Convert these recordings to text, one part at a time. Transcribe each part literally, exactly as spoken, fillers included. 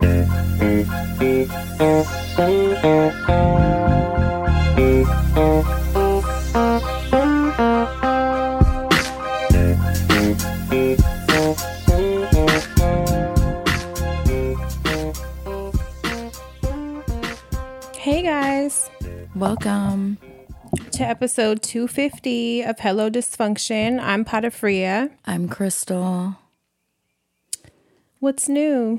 Hey guys, Welcome to episode two fifty of Hello Dysfunction. I'm Patafria. I'm Crystal. What's new?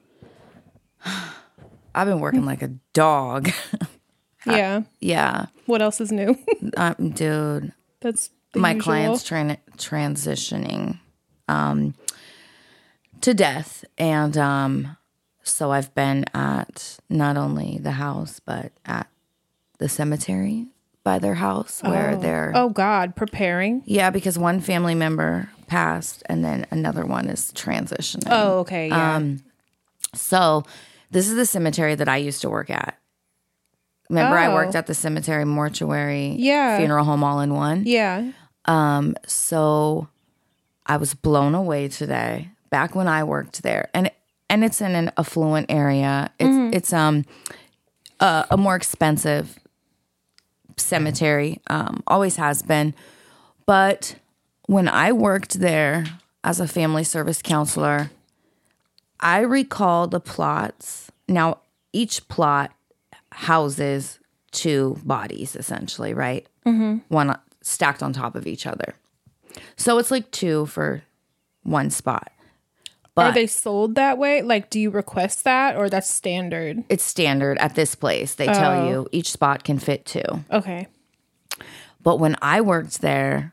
I've been working like a dog. Yeah. Yeah. What else is new? Um, dude, That's the my usual. client's tran- transitioning um, to death. And um, so I've been at not only the house, but at the cemetery by their house where oh. they're... Oh, God, preparing? Yeah, because one family member passed and then another one is transitioning. Oh, okay, yeah. Um, so this is the cemetery that I used to work at. Remember, Oh. I worked at the cemetery, mortuary, Yeah. funeral home all in one. Yeah. Um, so I was blown away today, back when I worked there. And and it's in an affluent area. It's Mm-hmm. it's um a, a more expensive cemetery, um, always has been. But when I worked there as a family service counselor, I recall the plots. Now, each plot houses two bodies, essentially, right? Mm-hmm. One stacked on top of each other. So it's like two for one spot. But Are they sold that way? Like, do you request that or that's standard? it's standard at this place. They tell Oh. you each spot can fit two. Okay. But when I worked there,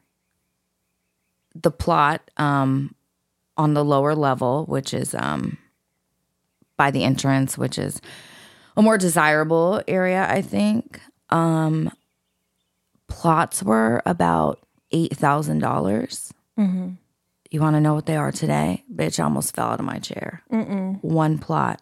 the plot um, on the lower level, which is um, by the entrance, which is a more desirable area, I think, um, plots were about eight thousand dollars. Mm-hmm. You want to know what they are today? Bitch, I almost fell out of my chair. Mm-mm. One plot,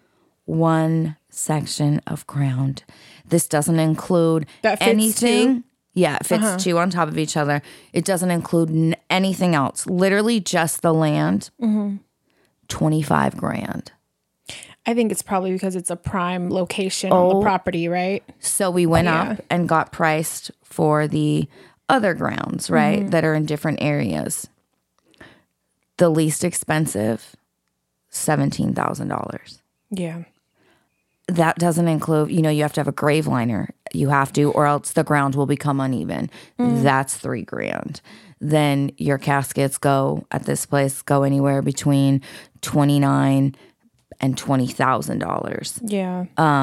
one section of ground. This doesn't include That fits anything. two? Yeah, it fits Uh-huh. two on top of each other. It doesn't include n- anything else. Literally just the land. Mm-hmm. twenty-five grand. I think it's probably because it's a prime location on Oh. the property, right? So we went Yeah. up and got priced for the other grounds, right, Mm-hmm. that are in different areas. The least expensive, seventeen thousand dollars. Yeah. That doesn't include, you know, you have to have a grave liner. You have to, or else the ground will become uneven. Mm. That's three grand. Then your caskets go at this place go anywhere between twenty nine and twenty thousand dollars. Yeah.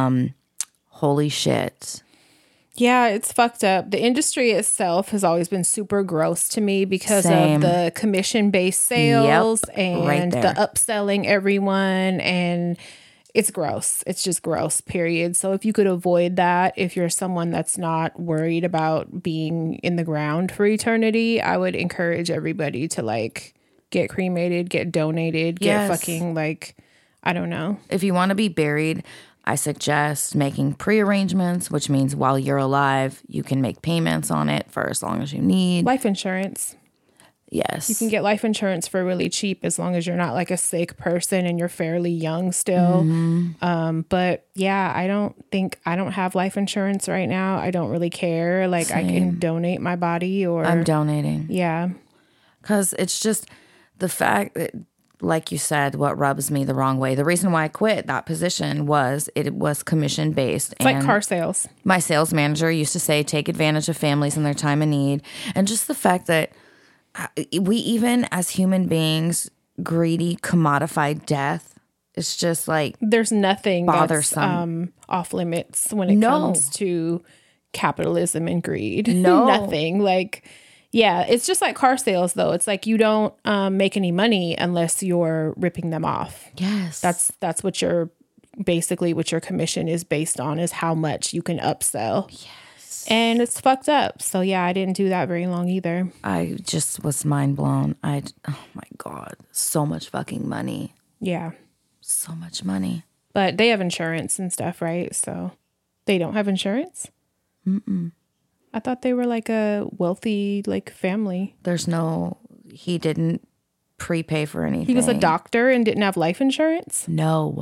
Holy shit! Yeah, it's fucked up. The industry itself has always been super gross to me because Same. of the commission-based sales Yep, and right the there. upselling everyone, and it's gross. It's just gross, period. So if you could avoid that, if you're someone that's not worried about being in the ground for eternity, I would encourage everybody to like get cremated, get donated, get Yes. fucking like, I don't know. If you want to be buried, I suggest making pre-arrangements, which means while you're alive, you can make payments on it for as long as you need. Life insurance. Yes. You can get life insurance for really cheap as long as you're not like a sick person and you're fairly young still. Mm-hmm. Um, but yeah, I don't think I don't have life insurance right now. I don't really care. Like I can Same. donate my body or I'm donating. yeah. Because it's just the fact that, like you said, what rubs me the wrong way. The reason why I quit that position was it was commission based. It's like car sales. My sales manager used to say, take advantage of families in their time of need. And just the fact that uh, we, even as human beings, greedy, commodified death, it's just like, There's nothing that's Bothersome. um, off limits when it No. comes to capitalism and greed. No. Nothing. Like, yeah, it's just like car sales though. It's like you don't um, make any money unless you're ripping them off. yes. That's that's what your basically what your commission is based on is how much you can upsell. Yes. And it's fucked up. So yeah, I didn't do that very long either. I just was mind blown. I, oh my God, so much fucking money. Yeah. So much money. But they have insurance and stuff, right? So they don't have insurance? Mm-mm. I thought they were like a wealthy like family. There's no, he didn't prepay for anything. He was a doctor and didn't have life insurance? No.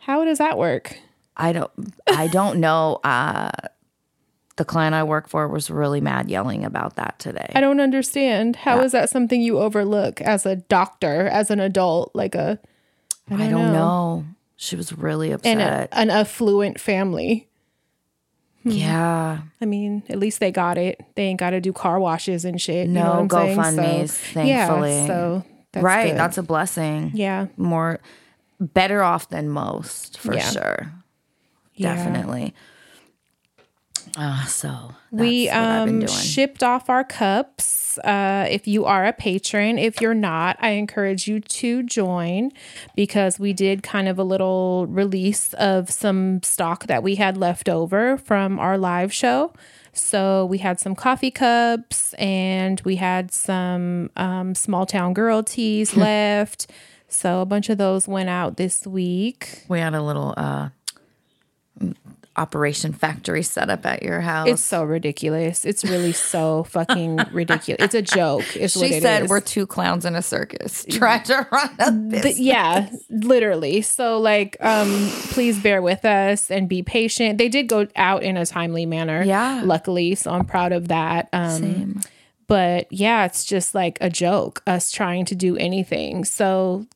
How does that work? I don't I don't know. Uh, the client I work for was really mad yelling about that today. I don't understand. How Yeah. is that something you overlook as a doctor, as an adult, like a I don't, I don't know. know. She was really And upset. a, an affluent family. Yeah. I mean, at least they got it. They ain't got to do car washes and shit. You know No what I'm saying? GoFundMes, So, thankfully. Yeah, so that's right. good. That's a blessing. Yeah. More better off than most, for Yeah. sure. Yeah. Definitely. Uh, so that's We what I've been um doing. shipped off our cups. Uh, if you are a patron, if you're not, I encourage you to join because we did kind of a little release of some stock that we had left over from our live show. So we had some coffee cups and we had some um, small town girl teas left. So a bunch of those went out this week. We had a little uh, operation factory set up at your house. It's so ridiculous. It's really so fucking ridiculous. It's a joke. Is what she it said is. we're two clowns in a circus trying to run a business. Th- yeah, literally. So like, um, please bear with us and be patient. They did go out in a timely manner. Yeah. Luckily. So I'm proud of that. Um, Same. But yeah, it's just like a joke, us trying to do anything. So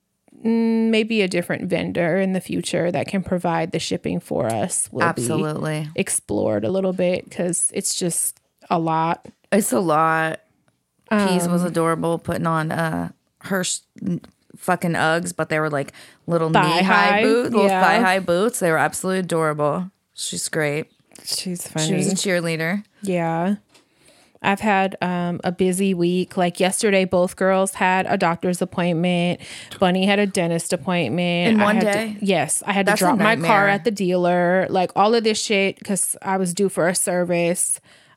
mm, maybe a different vendor in the future that can provide the shipping for us will Absolutely. be explored a little bit because it's just a lot. It's a lot. Peas Um, was adorable putting on uh, her sh- fucking Uggs, but they were like little Thigh knee high, high boots, little yeah. thigh high boots. They were absolutely adorable. She's great. She's She was a funny. cheerleader. Yeah. I've had um, a busy week. Like yesterday, both girls had a doctor's appointment. Bunny had a dentist appointment. In I one had to- day? yes. I had That's to a drop my car nightmare. at the dealer. Like all of this shit because I was due for a service.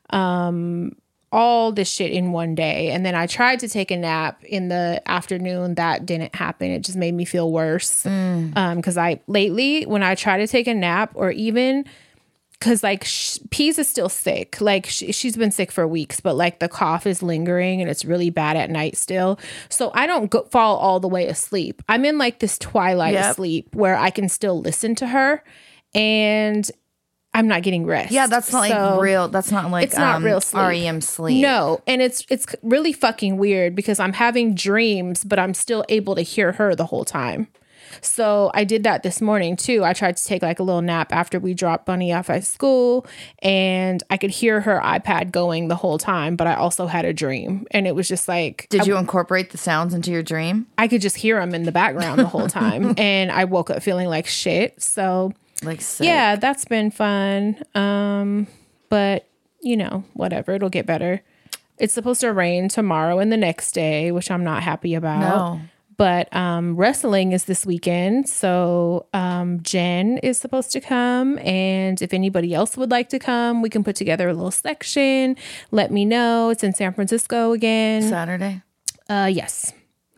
Um, all this shit in one day. And then I tried to take a nap in the afternoon. That didn't happen. It just made me feel worse. Mm. Um, because I lately, when I try to take a nap or even because like sh- Peas is still sick. Like sh- she's been sick for weeks, but like the cough is lingering and it's really bad at night still. So I don't go- fall all the way asleep. I'm in like this twilight Yep. sleep where I can still listen to her and I'm not getting rest. Yeah, that's not So- like real. That's not like It's not um, real sleep. R E M sleep. No, and it's it's really fucking weird because I'm having dreams, but I'm still able to hear her the whole time. So I did that this morning too. I tried to take like a little nap after we dropped Bunny off at school and I could hear her iPad going the whole time, but I also had a dream and it was just like Did I, you incorporate the sounds into your dream? I could just hear them in the background the whole time and I woke up feeling like shit. So Like, sick. yeah, that's been fun. Um, but you know, whatever, it'll get better. It's supposed to rain tomorrow and the next day, which I'm not happy about. No. But um, wrestling is this weekend. So um, Jen is supposed to come. And if anybody else would like to come, we can put together a little section. Let me know. It's in San Francisco again. Saturday. Uh, yes.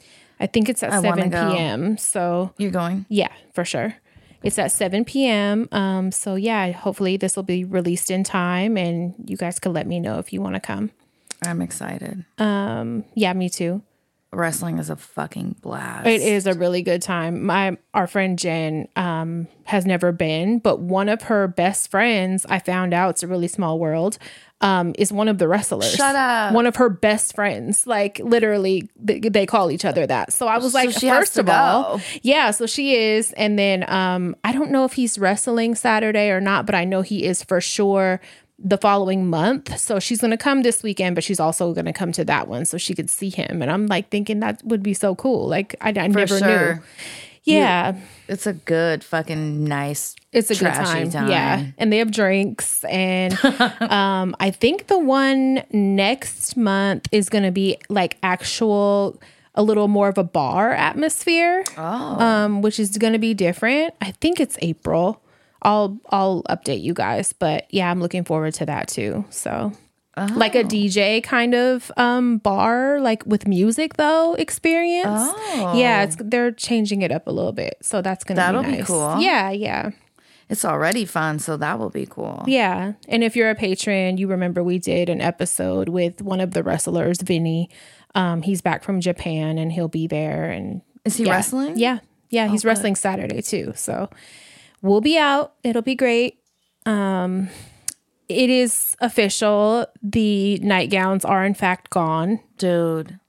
I think it's at I wanna seven go. p.m. So You're going? yeah, for sure. It's at seven p.m. Um, so yeah, hopefully this will be released in time and you guys could let me know if you want to come. I'm excited. Um, yeah, me too. Wrestling is a fucking blast. It is a really good time. My our friend Jen um, has never been, but one of her best friends, I found out, it's a really small world, um, is one of the wrestlers. Shut up. One of her best friends, like literally, they, they call each other that. So I was like, she has first to of all, go. yeah. So she is, and then um, I don't know if he's wrestling Saturday or not, but I know he is for sure the following month. So she's going to come this weekend, but she's also going to come to that one so she could see him. And I'm like thinking that would be so cool. Like I, I never sure. knew. Yeah. It's a good fucking nice. It's a good trashy time. Yeah. And they have drinks. And um, I think the one next month is going to be like actual, a little more of a bar atmosphere, Oh. um, which is going to be different. I think it's April. I'll I'll update you guys, but yeah, I'm looking forward to that too. So, like a D J kind of um, bar, like with music though experience. Oh. Yeah, it's they're changing it up a little bit, so that's gonna That'll be be nice. cool. Yeah, yeah, It's already fun, so that will be cool. yeah. And if you're a patron, you remember we did an episode with one of the wrestlers, Vinny. Um, he's back from Japan, and he'll be there. And Is he yeah. wrestling? Yeah, Yeah, he's Oh, wrestling Saturday too. So we'll be out. It'll be great. Um, it is official. The nightgowns are in fact gone. Dude.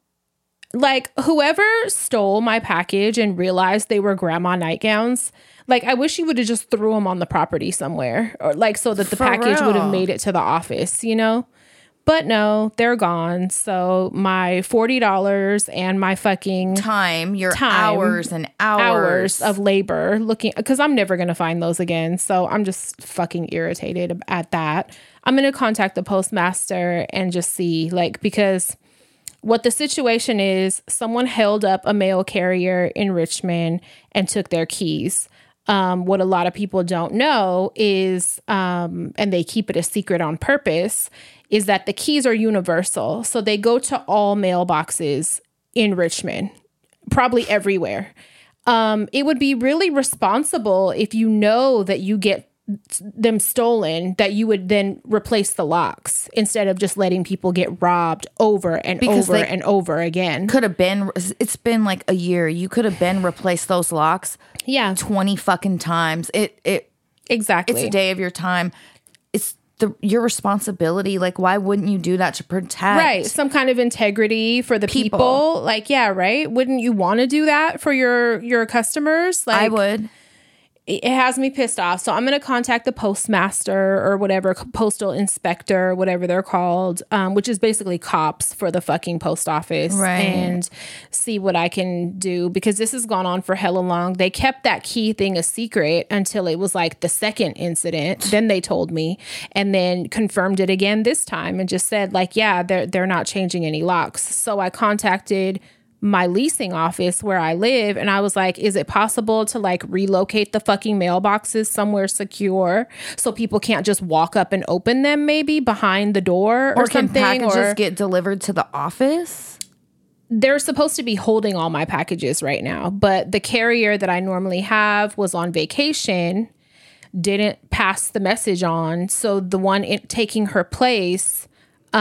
Like, whoever stole my package and realized they were grandma nightgowns, like, I wish you would have just threw them on the property somewhere, or like so that the For package would have real. made it to the office, you know? But no, they're gone. So my forty dollars and my fucking Time, your Time. hours and hours. hours of labor looking, because I'm never going to find those again. So I'm just fucking irritated at that. I'm going to contact the postmaster and just see, like, because what the situation is, someone held up a mail carrier in Richmond and took their keys. Um, what a lot of people don't know is, um, and they keep it a secret on purpose, is that the keys are universal. So they go to all mailboxes in Richmond, probably everywhere. Um, it would be really responsible if you know that you get them stolen, that you would then replace the locks instead of just letting people get robbed over and Because over they- and over again. Could have been, it's been like a year. You could have been replaced those locks Yeah, twenty fucking times. It, it, exactly. it's a day of your time. It's the your responsibility. Like, why wouldn't you do that to protect? Right. Some kind of integrity for the people. People. Like, yeah, right. Wouldn't you want to do that for your your customers? Like, I would. It has me pissed off. So I'm going to contact the postmaster or whatever, postal inspector, whatever they're called, um, which is basically cops for the fucking post office, Right. and see what I can do, because this has gone on for hella long. They kept that key thing a secret until it was like the second incident. Then they told me, and then confirmed it again this time and just said like, yeah, they're, they're not changing any locks. So I contacted my leasing office where I live, and I was like, is it possible to like relocate the fucking mailboxes somewhere secure so people can't just walk up and open them, maybe behind the door or, Or can something? packages Or get delivered to the office? they're supposed to be holding all my packages right now, but the carrier that I normally have was on vacation, didn't pass the message on, so the one in, taking her place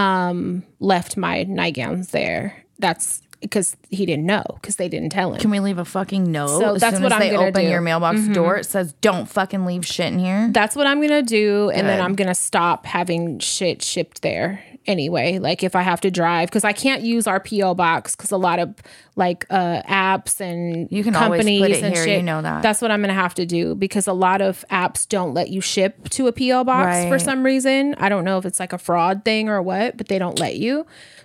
um left my nightgowns there. That's because he didn't know, because they didn't tell him. Can we leave a fucking note? So as that's soon what as I'm they gonna open do. your mailbox door, it says, don't fucking leave shit in here. That's what I'm gonna do, and then Good. I'm gonna stop having shit shipped there anyway. Like, if I have to drive, because I can't use our P O box because a lot of like uh apps and You can always companies put it and here, shit, you know that. that's what I'm gonna have to do, because a lot of apps don't let you ship to a P O box for Right. some reason. I don't know if it's like a fraud thing or what, but they don't let you.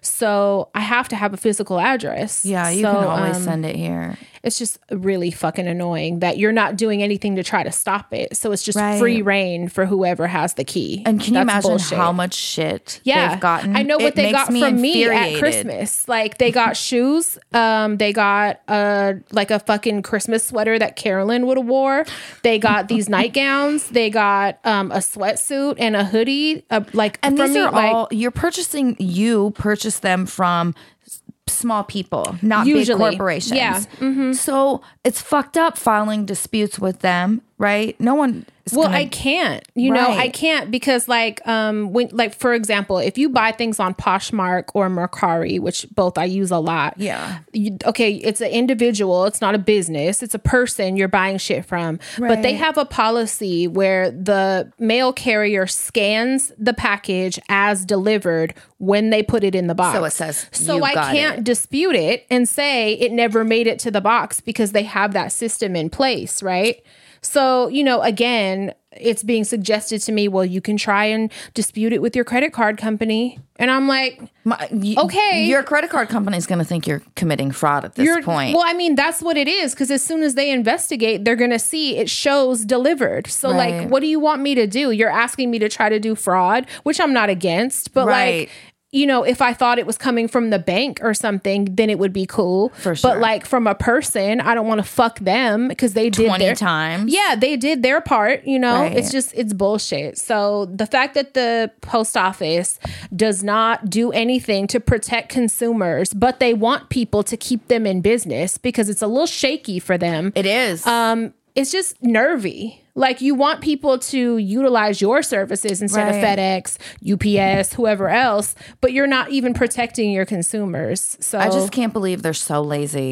So I have to have a physical address. Yeah, you So, can always um, send it here. it's just really fucking annoying that you're not doing anything to try to stop it. So it's just Right. free reign for whoever has the key. And can you That's imagine bullshit. how much shit yeah, they've gotten? I know what It they makes got from me at infuriated. Christmas. Like, they got shoes. Um, they got uh like a fucking Christmas sweater that Carolyn would have wore. They got these nightgowns. They got um a sweatsuit and a hoodie. Uh, like And from these me, are like, all, you're purchasing, you purchase them from s- small people, not Usually. big corporations. Yeah. Mm-hmm. So it's fucked up filing disputes with them, right? No one is Well, gonna, I can't, you know, I Right. can't, because like, um, when, like, for example, if you buy things on Poshmark or Mercari, which both I use a lot. Yeah. You, okay. It's an individual. It's not a business. It's a person you're buying shit from, but they Right. have a policy where the mail carrier scans the package as delivered when they put it in the box. So it says, so "You I got can't it." dispute it and say it never made it to the box, because they have that system in place. Right. So, you know, again, it's being suggested to me, well, you can try and dispute it with your credit card company. And I'm like, My- y- Okay. Your credit card company is going to think you're committing fraud at this you're, point. well, I mean, that's what it is. Because as soon as they investigate, they're going to see it shows delivered. So, Right. like, what do you want me to do? You're asking me to try to do fraud, which I'm not against. But, Right. like, you know, if I thought it was coming from the bank or something, then it would be cool. For sure. But, like, from a person, I don't want to fuck them because they did twenty their times. Yeah, they did their part, you know. Right. It's just it's bullshit. So the fact that the post office does not do anything to protect consumers, but they want people to keep them in business because it's a little shaky for them. It is. Um, it's just nervy. Like, you want people to utilize your services instead of Right. FedEx, U P S, whoever else, but you're not even protecting your consumers. So I just can't believe they're so lazy.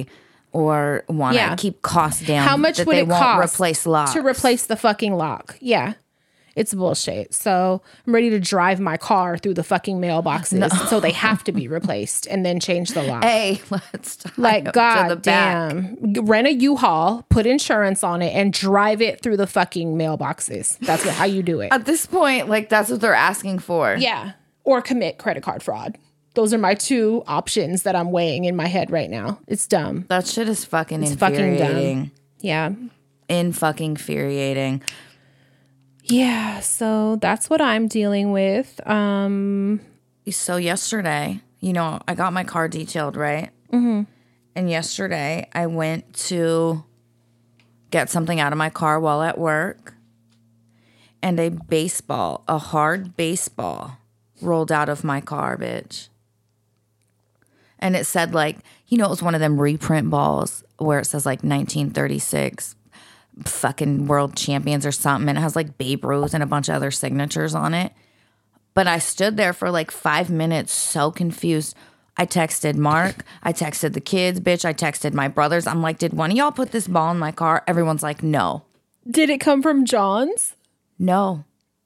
or want to Yeah. keep costs down. How much that would they it won't cost replace locks. to replace the fucking lock? Yeah. It's bullshit. So I'm ready to drive my car through the fucking mailboxes. No. So they have to be replaced and then change the lock. Hey, let's tie like, up God to the back. damn. Rent a U-Haul, put insurance on it, and drive it through the fucking mailboxes. That's what, how you do it. At this point, like, that's what they're asking for. Yeah. Or commit credit card fraud. Those are my two options that I'm weighing in my head right now. It's dumb. That shit is fucking It's fucking infuriating. dumb. Yeah. In fucking infuriating. Yeah, so that's what I'm dealing with. Um, so yesterday, you know, I got my car detailed, right? Mm-hmm. And yesterday, I went to get something out of my car while at work, and a baseball, a hard baseball, rolled out of my car, bitch. And it said, like, you know, it was one of them reprint balls where it says, like, nineteen thirty-six fucking world champions or something, and it has like Babe Ruth and a bunch of other signatures on it. But I stood there for like five minutes so confused. I texted Mark, I texted the kids, bitch, I texted my brothers. I'm like, did one of y'all put this ball in my car? Everyone's like, no. Did it come from John's? No.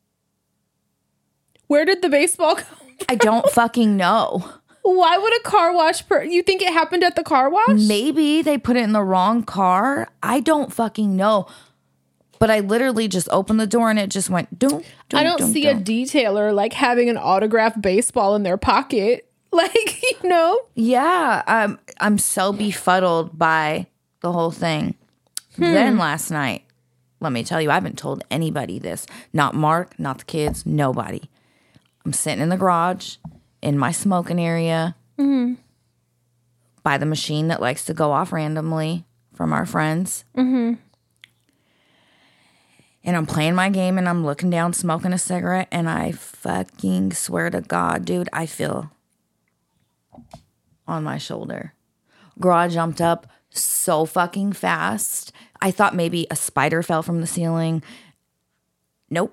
Where did the baseball come from? I don't fucking know. Why would a car wash per- you think it happened at the car wash? Maybe they put it in the wrong car. I don't fucking know. But I literally just opened the door and it just went, don't, I don't dun, see dun. a detailer like having an autographed baseball in their pocket. Like, you know? Yeah, I'm, I'm so befuddled by the whole thing. Hmm. Then last night, let me tell you, I haven't told anybody this. Not Mark, not the kids, nobody. I'm sitting in the garage in my smoking area mm-hmm. by the machine that likes to go off randomly from our friends. Mm-hmm. And I'm playing my game and I'm looking down, smoking a cigarette, and I fucking swear to God, dude, I feel on my shoulder. Girl, jumped up so fucking fast. I thought maybe a spider fell from the ceiling. Nope.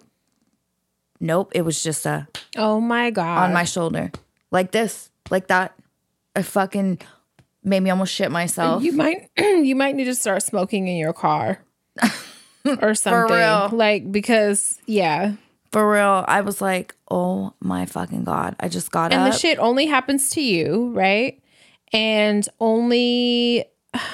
Nope. It was just a... Oh my God. On my shoulder. Like this. Like that. I fucking made me almost shit myself. You might you might need to start smoking in your car. Or something. For real. Like, because, yeah. For real. I was like, oh my fucking God. I just got and up. And the shit only happens to you, right? And only...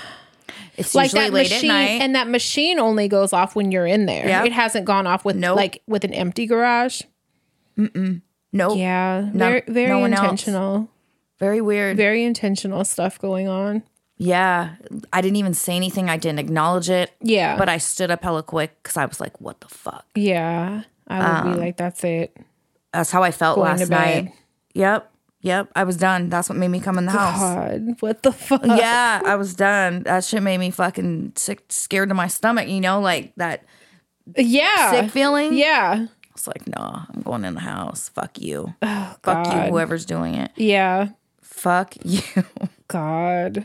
It's like usually that late machine, at night. and that machine only goes off when you're in there. Yep. It hasn't gone off with nope. like with an empty garage. Mm-mm. Nope. Yeah. No, very very no one intentional. Else. Very weird. Very intentional stuff going on. Yeah. I didn't even say anything. I didn't acknowledge it. Yeah. But I stood up hella quick because I was like, what the fuck? Yeah. I would um, be like, that's it. That's how I felt Going last night. Yep. Yep, I was done. That's what made me come in the house. God, what the fuck? Yeah, I was done. That shit made me fucking sick, scared to my stomach, you know, like that yeah. sick feeling. Yeah. I was like, nah, I'm going in the house. Fuck you. Oh, Fuck God. you, whoever's doing it. Yeah. Fuck you. God.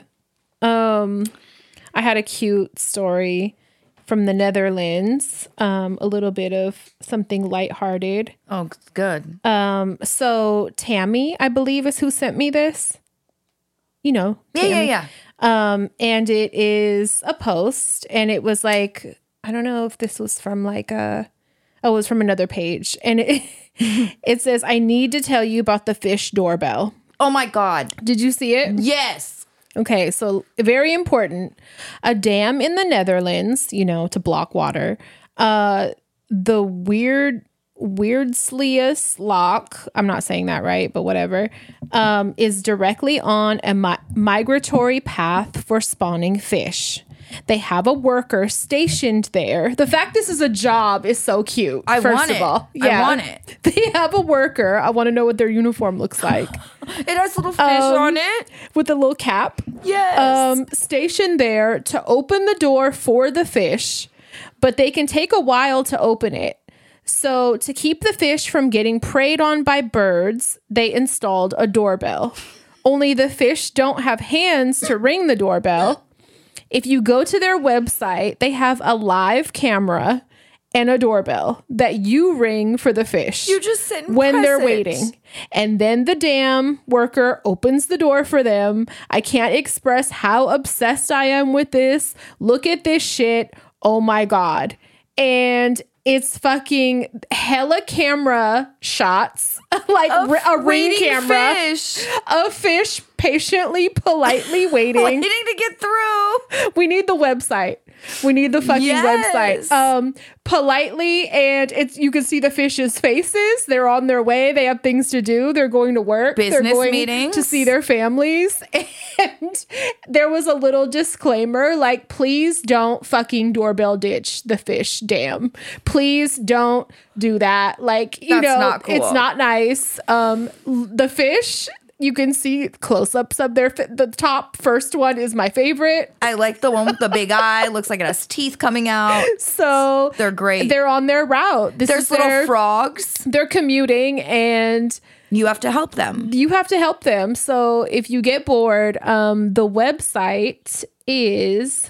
Um, I had a cute story from the Netherlands, um, a little bit of something lighthearted. Oh, good. Um, so Tammy, I believe, is who sent me this. You know, yeah, Tammy. yeah, yeah. Um, and it is a post, and it was like, I don't know if this was from like a, oh, it was from another page, and it it says, "I need to tell you about the fish doorbell." Oh my God! Did you see it? Yes. Okay, so very important. A dam in the Netherlands, you know, to block water. Uh, the weird, Weirdsleyus lock, I'm not saying that right, but whatever, um, is directly on a mi- migratory path for spawning fish. They have a worker stationed there. The fact this is a job is so cute. I first want of it. all. Yeah. I want it. They have a worker. I want to know what their uniform looks like. It has little fish um, on it. With a little cap. Yes. Um, stationed there to open the door for the fish, but they can take a while to open it. So to keep the fish from getting preyed on by birds, they installed a doorbell. Only the fish don't have hands to ring the doorbell. If you go to their website, they have a live camera and a doorbell that you ring for the fish. You just sit and when press they're it. waiting. And then the damn worker opens the door for them. I can't express how obsessed I am with this. Look at this shit. Oh my God. And it's fucking hella camera shots, like Of r- a ring waiting camera fish. of fish patiently, politely waiting. Waiting to get through. We need the website. We need the fucking Yes. website. Um, politely, and it's you can see the fish's faces. They're on their way. They have things to do. They're going to work. They're Business going meetings. to see their families. And there was a little disclaimer, like, please don't fucking doorbell ditch the fish dam. Please don't do that. Like, you That's know, not cool. it's not nice. Um, the fish. You can see close-ups of their fi- the top first one is my favorite. I like the one with the big eye. Looks like it has teeth coming out. So They're great. They're on their route. This There's is little their, frogs. They're commuting, and You have to help them. you have to help them. So if you get bored, um, the website is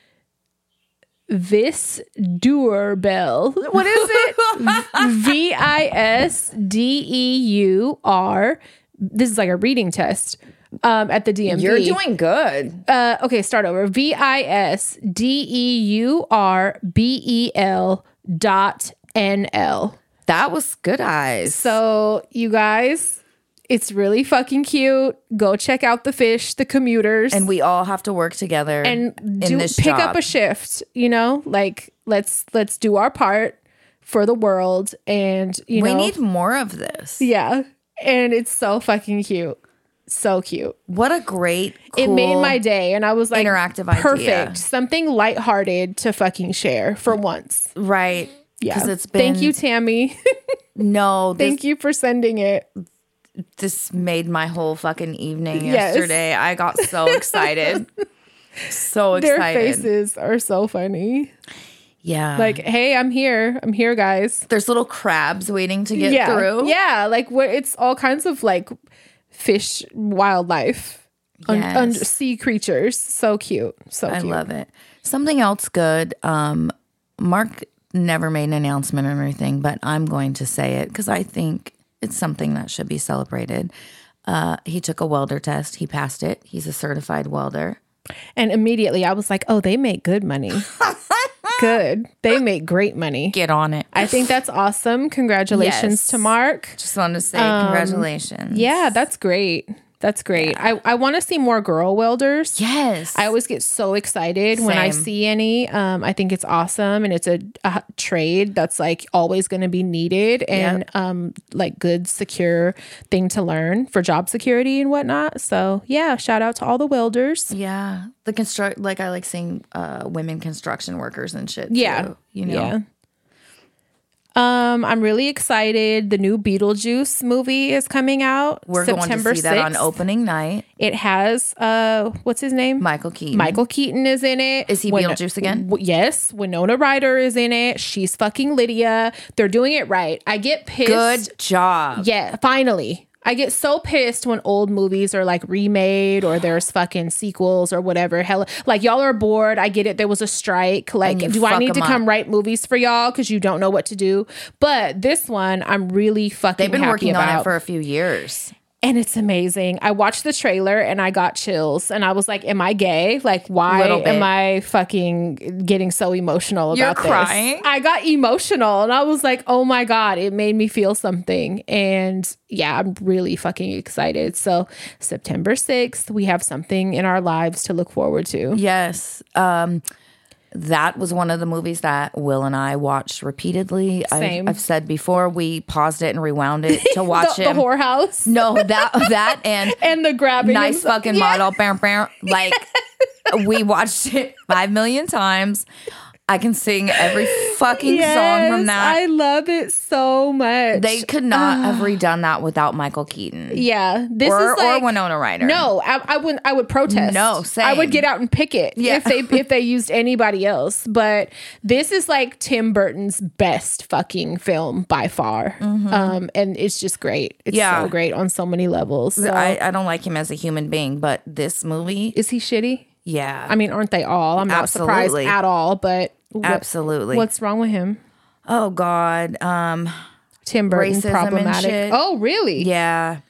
Vis Doorbell. What is it? V I S D E U R. This is like a reading test. Um, at the D M V. You're doing good. Uh, okay, start over. V I S D E U R B E L dot N L. That was good eyes. So, you guys, it's really fucking cute. Go check out the fish, the commuters, And we all have to work together and in do this pick job. up a shift. You know, like let's let's do our part for the world, and you we know, need more of this. yeah. And it's so fucking cute, so cute. What a great, cool, It made my day, and I was like, interactive idea. perfect, something lighthearted to fucking share for once. right. Yeah, Because it's been. thank you, Tammy. No, this, Thank you for sending it. this made my whole fucking evening Yes. yesterday. I got so excited. so Their excited. faces are so funny. Yeah. Like, hey, I'm here. I'm here, guys. there's little crabs waiting to get yeah, through. yeah. Like, what? It's all kinds of like fish, wildlife, un- Yes. under sea creatures. So cute. So I cute. love it. Something else good. Um, Mark never made an announcement or anything, but I'm going to say it because I think it's something that should be celebrated. Uh, he took a welder test. He passed it. He's a certified welder. And immediately, I was like, oh, they make good money. Good. They make great money. Get on it. I think that's awesome. Congratulations Yes. to Mark. Just wanted to say congratulations. Yeah, that's great. That's great. I, I want to see more girl welders. Yes. I always get so excited when I Same. see any. Um, I think it's awesome, and it's a, a trade that's like always going to be needed, and um, like good, secure thing to learn for job security and whatnot. So yeah, shout out to all the welders. Yeah. The construct, like I like seeing uh, women construction workers and shit. Yeah, Too, you know. Yeah. Um, I'm really excited. The new Beetlejuice movie is coming out. We're September going to see that on sixth. opening night. It has uh, what's his name? Michael Keaton. Michael Keaton is in it. Is he Win- Beetlejuice again? w- yes. Winona Ryder is in it. She's fucking Lydia. They're doing it right. I get pissed. Good job. Yeah, finally. I get so pissed when old movies are like remade or there's fucking sequels or whatever. Hell, like y'all are bored. I get it. There was a strike. Like, you do I fuck need to 'em come up. write movies for y'all because you don't know what to do? But this one, I'm really fucking. They've been happy working about. on it for a few years. And it's amazing. I watched the trailer and I got chills and I was like, am I gay? Like, why Little bit. am I fucking getting so emotional You're about crying? this? I got emotional and I was like, oh my God, it made me feel something. And yeah, I'm really fucking excited. So September sixth, we have something in our lives to look forward to. Yes. Um, that was one of the movies that Will and I watched repeatedly. Same. I've, I've said before, we paused it and rewound it to watch the, the him. whorehouse. No, that that and And the grabbing. nice himself. fucking Yeah. model. Bam, bam. Like we watched it five million times. I can sing every fucking song from Yes, that. I love it so much. They could not have redone that without Michael Keaton. Yeah, this Or, is like, or Winona Ryder. No, I, I wouldn't. I would protest. No, same. I would get out and picket Yeah. if they if they used anybody else. But this is like Tim Burton's best fucking film by far, um, and it's just great. It's Yeah. so great on so many levels. So, I, I don't like him as a human being, but this movie, is he shitty? yeah. I mean, aren't they all? I'm not Absolutely. surprised at all. But what- Absolutely. what's wrong with him? Oh God. Um, Tim Burton racism and problematic. shit. Oh, really? Yeah.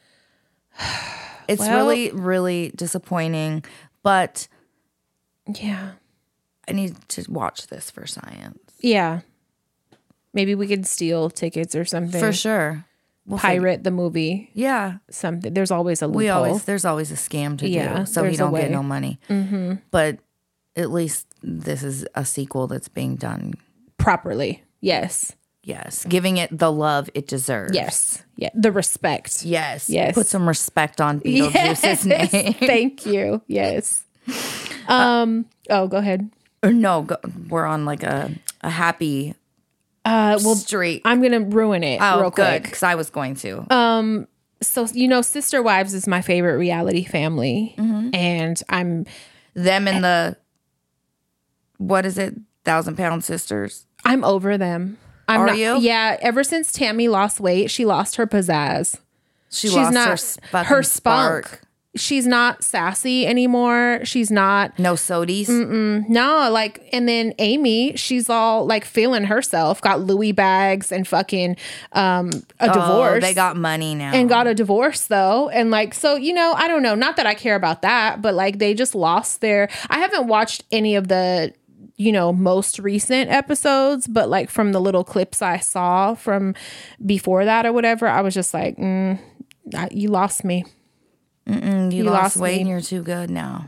It's Well- really, really disappointing. But Yeah. I need to watch this for science. Yeah. Maybe we could steal tickets or something. For sure. We'll Pirate the movie. Yeah. Something. There's always a loophole. We always there's always a scam to Yeah, do, so there's we a don't way. get no money. Mm-hmm. But at least this is a sequel that's being done. Properly. Yes. Yes, giving it the love it deserves. Yes. Yeah. The respect. Yes. Yes. Put some respect on Beetlejuice's name. Thank you. Yes. Um. Oh, go ahead. Or no, go, we're on like a a happy Uh. Well, streak. I'm gonna ruin it Oh, real good, quick. because I was going to. So you know, Sister Wives is my favorite reality family, Mm-hmm. and I'm Them and the what is it? Thousand Pound Sisters. I'm over them. I'm Are not, you? Yeah. Ever since Tammy lost weight, she lost her pizzazz. She She's lost not her, s- fucking her spark. spunk. She's not sassy anymore. She's not No sodies. no like. And then Amy, she's all like feeling herself. Got Louis bags and fucking um a Oh, divorce. they got money now. and got a divorce though, and like so you know I don't know. Not that I care about that, but like they just lost their. I haven't watched any of the you know most recent episodes, but like from the little clips I saw from before that or whatever, I was just like, mm, I- you lost me. Mm, you, you lost, lost weight me. and you're too good now.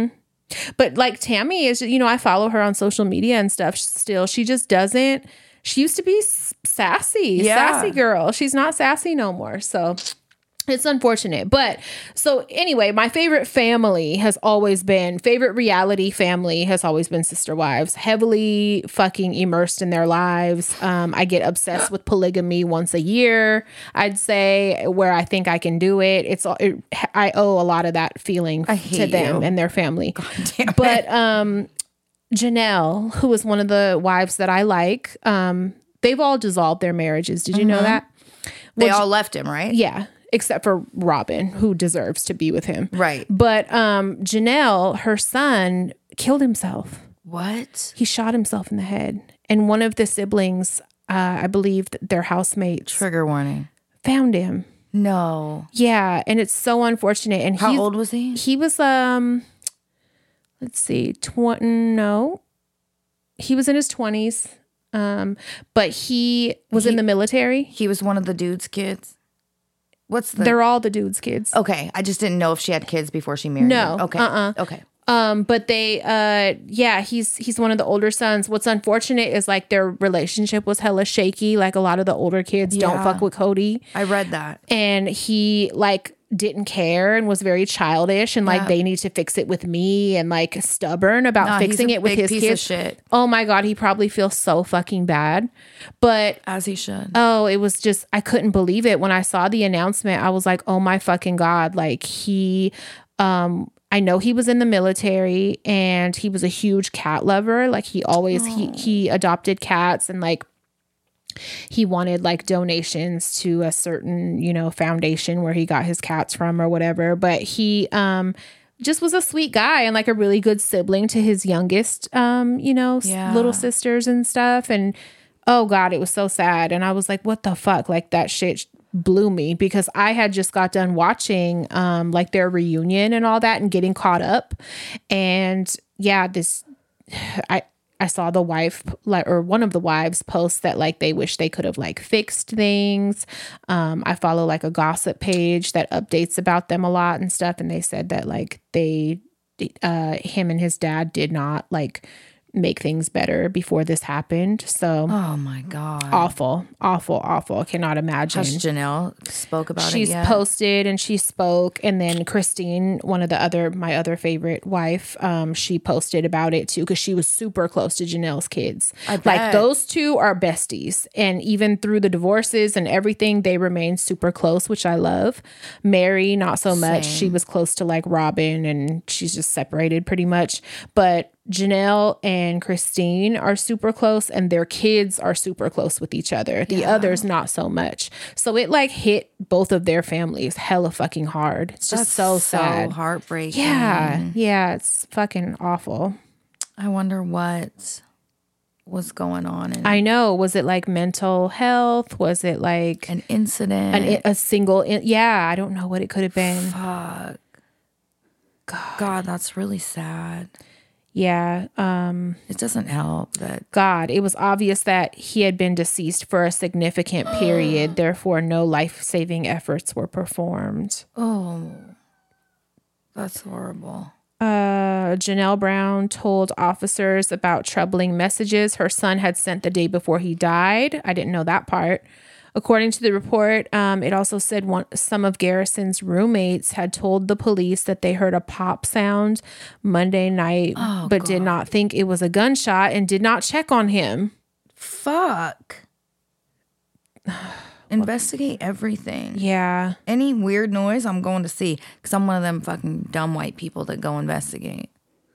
But like Tammy is, you know, I follow her on social media and stuff still. She just doesn't, she used to be s- sassy, Yeah. sassy girl. She's not sassy no more. So it's unfortunate. But so anyway, my favorite family has always been, favorite reality family has always been Sister Wives, heavily fucking immersed in their lives. Um, I get obsessed with polygamy once a year, I'd say, where I think I can do it. It's all- it, I owe a lot of that feeling I to hate them you. and their family. Damn it. But um, Janelle, who was one of the wives that I like, um, they've all dissolved their marriages. Did you know that? they all left him, right? Yeah, except for Robin, who deserves to be with him. Right. But um, Janelle, her son, killed himself. What? He shot himself in the head. And one of the siblings, uh, I believe that their housemates, Trigger warning. found him. No. Yeah, and it's so unfortunate. And How he's, old was he? He was um, let's see, twenty. No, he was in his twenties. Um, but he was in He- the military. He was one of the dude's kids. What's the? They're all the dude's kids. Okay, I just didn't know if she had kids before she married. No, him. Okay. uh-uh. Okay. Um, but they, uh, yeah, he's he's one of the older sons. What's unfortunate is like their relationship was hella shaky. Like a lot of the older kids don't Yeah. fuck with Cody, I read that. and he like didn't care and was very childish and like Yeah. they need to fix it with me and like stubborn about Nah, he's fixing a it with big his piece of kids. shit. Oh my god, he probably feels so fucking bad, but. As he should. Oh, it was just, I couldn't believe it. When I saw the announcement, I was like, oh my fucking God. Like he, um, I know he was in the military and he was a huge cat lover. Like he always, he, he adopted cats and like, he wanted like donations to a certain, you know, foundation where he got his cats from or whatever. But he, um, just was a sweet guy and like a really good sibling to his youngest, um, you know, s- Yeah. little sisters and stuff. And oh God, it was so sad. And I was like, what the fuck? Like that shit blew me because I had just got done watching um like their reunion and all that and getting caught up. And yeah, this I I saw the wife like or one of the wives post that like they wish they could have like fixed things. Um, I follow like a gossip page that updates about them a lot and stuff, and they said that like they uh him and his dad did not like make things better before this happened. So Oh my God. awful, awful, awful. I cannot imagine. Has Janelle spoke about She's it yet? posted and she spoke, and then Christine, one of the other my other favorite wife, um, she posted about it too because she was super close to Janelle's kids. I bet. Like those two are besties, and even through the divorces and everything, they remain super close, which I love. Mary, not so much. Same. She was close to like Robin, and she's just separated pretty much. But Janelle and Christine are super close, and their kids are super close with each other. The Yeah. others, not so much. So it like hit both of their families hella fucking hard. It's just That's so so sad. heartbreaking. Yeah. Yeah. It's fucking awful. I wonder what was going on. And I know. Was it like mental health? Was it like an incident? an, a single? In, yeah, I don't know what it could have been. Fuck. God. God, that's really sad. Yeah. Um, it doesn't help that. God, it was obvious that he had been deceased for a significant period. Therefore, no life-saving efforts were performed. Oh, that's horrible. Uh, Janelle Brown told officers about troubling messages her son had sent the day before he died. I didn't know that part. According to the report, um, it also said one, some of Garrison's roommates had told the police that they heard a pop sound Monday night, oh, but God. did not think it was a gunshot and did not check on him. Fuck. Investigate everything. Yeah. Any weird noise, I'm going to see, because I'm one of them fucking dumb white people that go investigate.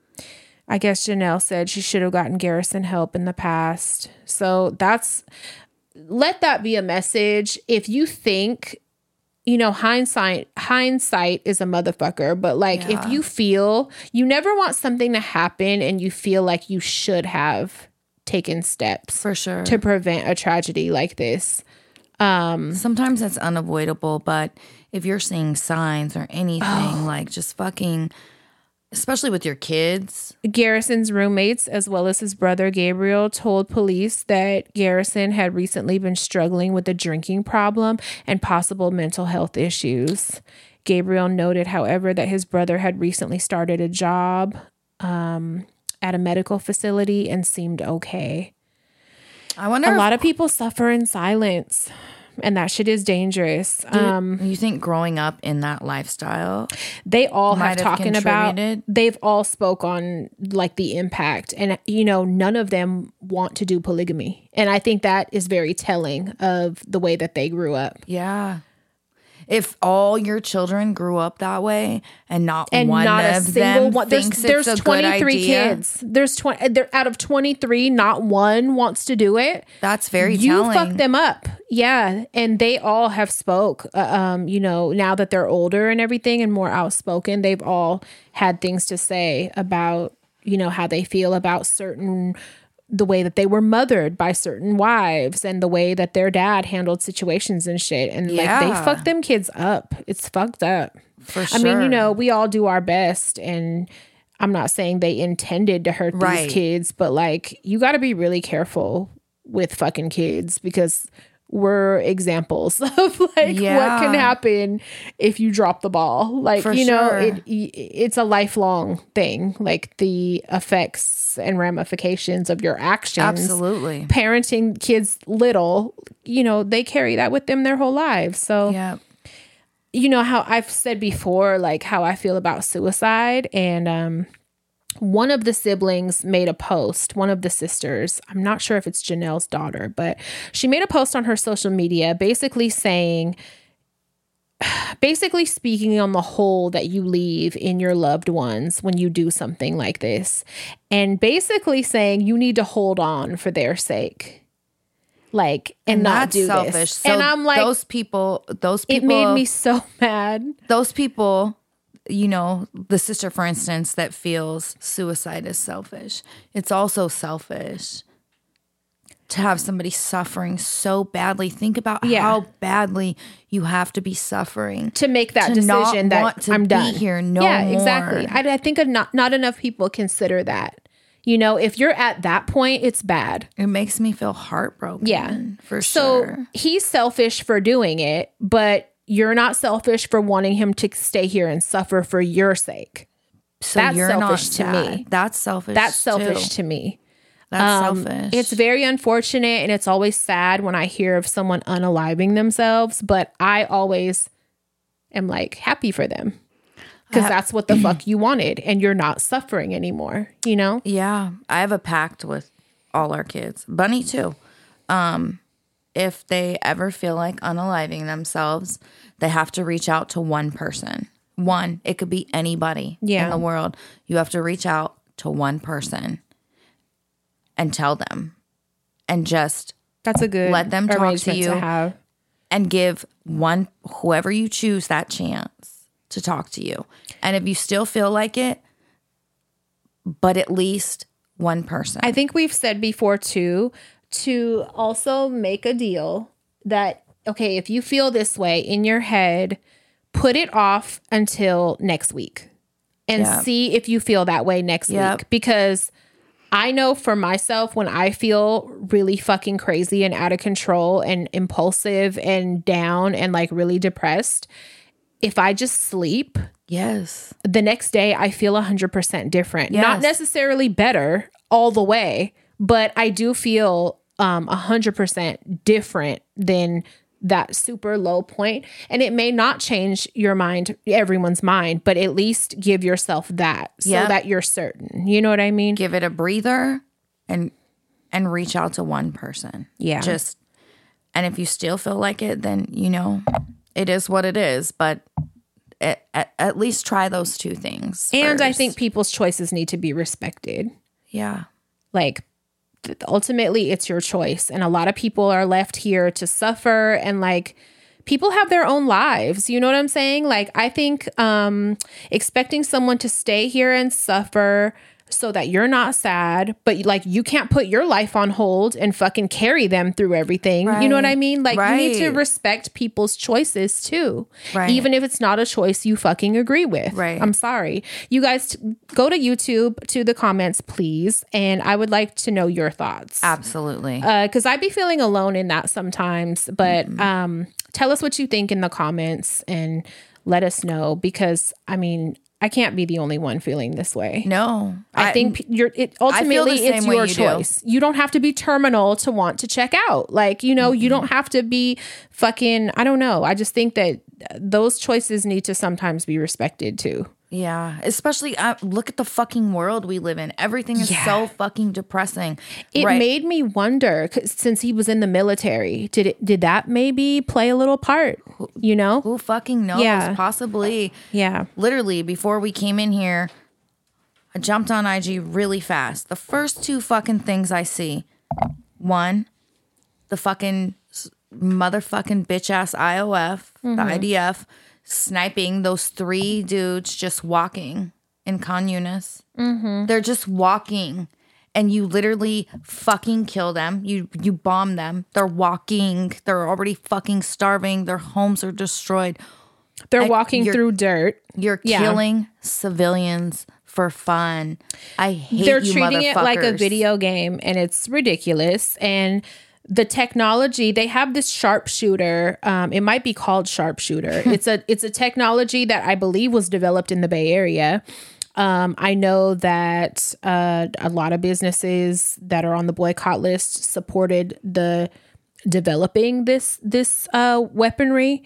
I guess Janelle said she should have gotten Garrison help in the past. So that's... let that be a message. If you think, you know, hindsight, hindsight is a motherfucker, but like yeah. if you feel, you never want something to happen and you feel like you should have taken steps for sure to prevent a tragedy like this. Um, Sometimes it's unavoidable, but if you're seeing signs or anything, oh. like just fucking, especially with your kids. Garrison's roommates, as well as his brother Gabriel, told police that Garrison had recently been struggling with a drinking problem and possible mental health issues. Gabriel noted, however, that his brother had recently started a job um, at a medical facility and seemed okay. I wonder a if- lot of people suffer in silence. And that shit is dangerous. Do um, you think growing up in that lifestyle, they all have have talking about, they've all spoke on like the impact, and you know, none of them want to do polygamy. And I think that is very telling of the way that they grew up. Yeah. If all your children grew up that way and not and one not of a single them one, there's, thinks there's it's a twenty-three good idea, kids. There's twenty. They're out of twenty-three, not one wants to do it. That's very you telling. fuck them up, yeah. And they all have spoke. Uh, um, you know, now that they're older and everything and more outspoken, they've all had things to say about, you know, how they feel about certain. The way that they were mothered by certain wives and the way that their dad handled situations and shit. And yeah. like they fucked them kids up. It's fucked up. For sure. I mean, you know, we all do our best, and I'm not saying they intended to hurt right. these kids, but like you got to be really careful with fucking kids because we're examples of like yeah. what can happen if you drop the ball. Like, For you know, sure. it it's a lifelong thing. Like the effects and ramifications of your actions. Absolutely. Parenting kids little, you know, they carry that with them their whole lives. So, yeah. you know, how I've said before, like how I feel about suicide. And um, one of the siblings made a post, one of the sisters, I'm not sure if it's Janelle's daughter, but she made a post on her social media basically saying, basically speaking on the hole that you leave in your loved ones when you do something like this. And basically saying you need to hold on for their sake. Like, and, and not that's do selfish. this. So and I'm like, those people, those people, it made me so mad. Those people, you know, the sister, for instance, that feels suicide is selfish. It's also selfish to have somebody suffering so badly. Think about yeah. how badly you have to be suffering to make that to decision not that want to I'm be done here. No yeah, more. exactly. I, I think not not enough people consider that. You know, if you're at that point, it's bad. It makes me feel heartbroken. Yeah, for so sure. So he's selfish for doing it, but you're not selfish for wanting him to stay here and suffer for your sake. So that's you're selfish not to sad. me. That's selfish. That's selfish too. to me. That's um, selfish. It's very unfortunate, and it's always sad when I hear of someone unaliving themselves. But I always am like happy for them because ha- that's what the fuck you wanted, and you're not suffering anymore. You know? Yeah, I have a pact with all our kids, Bunny too. Um, if they ever feel like unaliving themselves, they have to reach out to one person. One, it could be anybody yeah. in the world. You have to reach out to one person and tell them, and just that's a good let them talk to you to have. And give one, whoever you choose, that chance to talk to you. And if you still feel like it, but at least one person. I think we've said before too, to also make a deal that, okay, if you feel this way in your head, put it off until next week and Yep. see if you feel that way next Yep. week. Because I know for myself, when I feel really fucking crazy and out of control and impulsive and down and like really depressed, if I just sleep, yes. the next day I feel one hundred percent different. Yes. Not necessarily better all the way, but I do feel um, one hundred percent different than that super low point. And it may not change your mind, everyone's mind, but at least give yourself that so Yep. that you're certain. You know what I mean? Give it a breather and and reach out to one person. Yeah. Just and if you still feel like it, then you know it is what it is. But at, at, at least try those two things. And I first. think people's choices need to be respected. yeah. Like, th- ultimately, it's your choice. And a lot of people are left here to suffer. And like, people have their own lives. You know what I'm saying? Like, I think um, expecting someone to stay here and suffer so that you're not sad, but like you can't put your life on hold and fucking carry them through everything. You know what I Right. mean? Like, you need to Right. respect people's choices too. Right. Even if it's not a choice you fucking agree with. Right. I'm sorry. You guys t- go to YouTube to the comments, please. And I would like to know your thoughts. Absolutely. Because I'd be feeling alone in that sometimes. But Mm-hmm. um, tell us what you think in the comments and let us know. Because, I mean, I can't be the only one feeling this way. no. I, think p- you're it feel the ultimately it's same way your you do. choice. You don't have to be terminal to want to check out. Like, you know, Mm-hmm. you don't have to be fucking, I don't know. I just think that those choices need to sometimes be respected too. Yeah, especially uh, look at the fucking world we live in. Everything is Yeah. so fucking depressing. It right? made me wonder 'cause since he was in the military, did it did that maybe play a little part? You know? Who fucking knows? Yeah. Possibly. Yeah. Literally, before we came in here, I jumped on I G really fast. The first two fucking things I see, one, the fucking s- motherfucking bitch ass I O F, Mm-hmm. the I D F, sniping those three dudes just walking in Khan Yunis. Mm-hmm. They're just walking. And you literally fucking kill them. You you bomb them. They're walking. They're already fucking starving. Their homes are destroyed. They're I- walking you're- through dirt. You're Yeah. killing civilians for fun. I hate They're you treating it like a motherfuckers. video game and it's ridiculous. And the technology, they have this sharpshooter. Um, it might be called sharpshooter. it's a it's a technology that I believe was developed in the Bay Area. Um, I know that uh, a lot of businesses that are on the boycott list supported the developing this this uh, weaponry.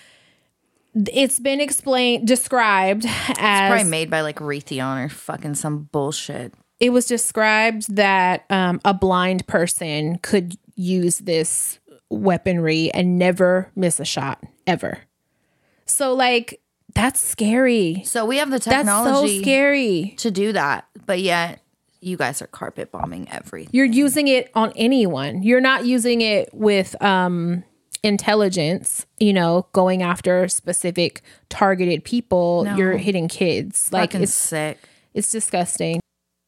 It's been explained, described as Probably made by like Raytheon or fucking some bullshit. it was described that um, a blind person could use this weaponry and never miss a shot ever. So like that's scary. So we have the That's so technology scary. to do that, but yet you guys are carpet bombing everything. You're using it on anyone. You're not using it with um, intelligence, you know, going after specific targeted people. No. You're hitting kids. Like Fucking it's sick. it's disgusting.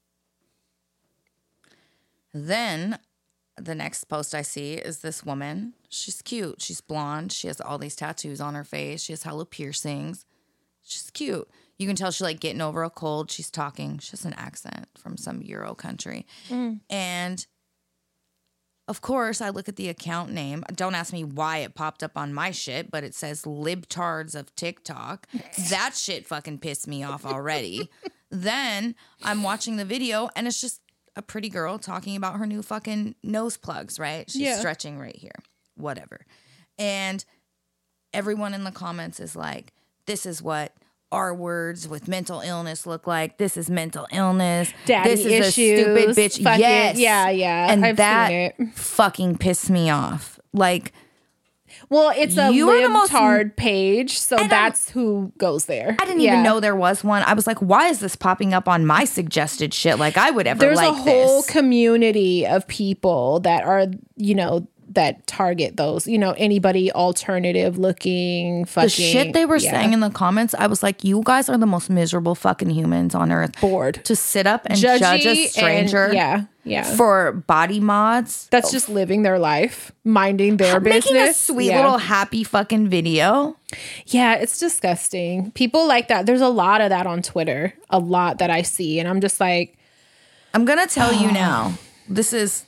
Then the next post I see is this woman. She's cute. She's blonde. She has all these tattoos on her face. She has hella piercings. She's cute. You can tell she's like getting over a cold. She's talking. She has an accent from some Euro country. And of course, I look at the account name. Don't ask me why it popped up on my shit, but it says libtards of TikTok. That shit fucking pissed me off already. Then I'm watching the video and it's just a pretty girl talking about her new fucking nose plugs, right? She's Yeah. stretching right here. Whatever. And everyone in the comments is like, this is what our words with mental illness look like. This is mental illness. Daddy this is issues. a stupid bitch. Fucking- yes. yeah, yeah. And I've that seen it. fucking pissed me off. Like, Well, it's a You are the most- libtard page, so I'm- that's who goes there. I didn't Yeah. even know there was one. I was like, why is this popping up on my suggested shit? Like I would ever There's like a whole this. community of people that are, you know, that target those, you know, anybody alternative looking fucking. The shit they were yeah. saying in the comments, I was like, you guys are the most miserable fucking humans on earth. Bored. To sit up and Judgy judge a stranger. And, yeah. Yeah. For body mods. That's just living their life, minding their Making business. Making a sweet yeah. little happy fucking video. Yeah, it's disgusting. People like that. There's a lot of that on Twitter. A lot that I see. And I'm just like. I'm going to tell you now. This is.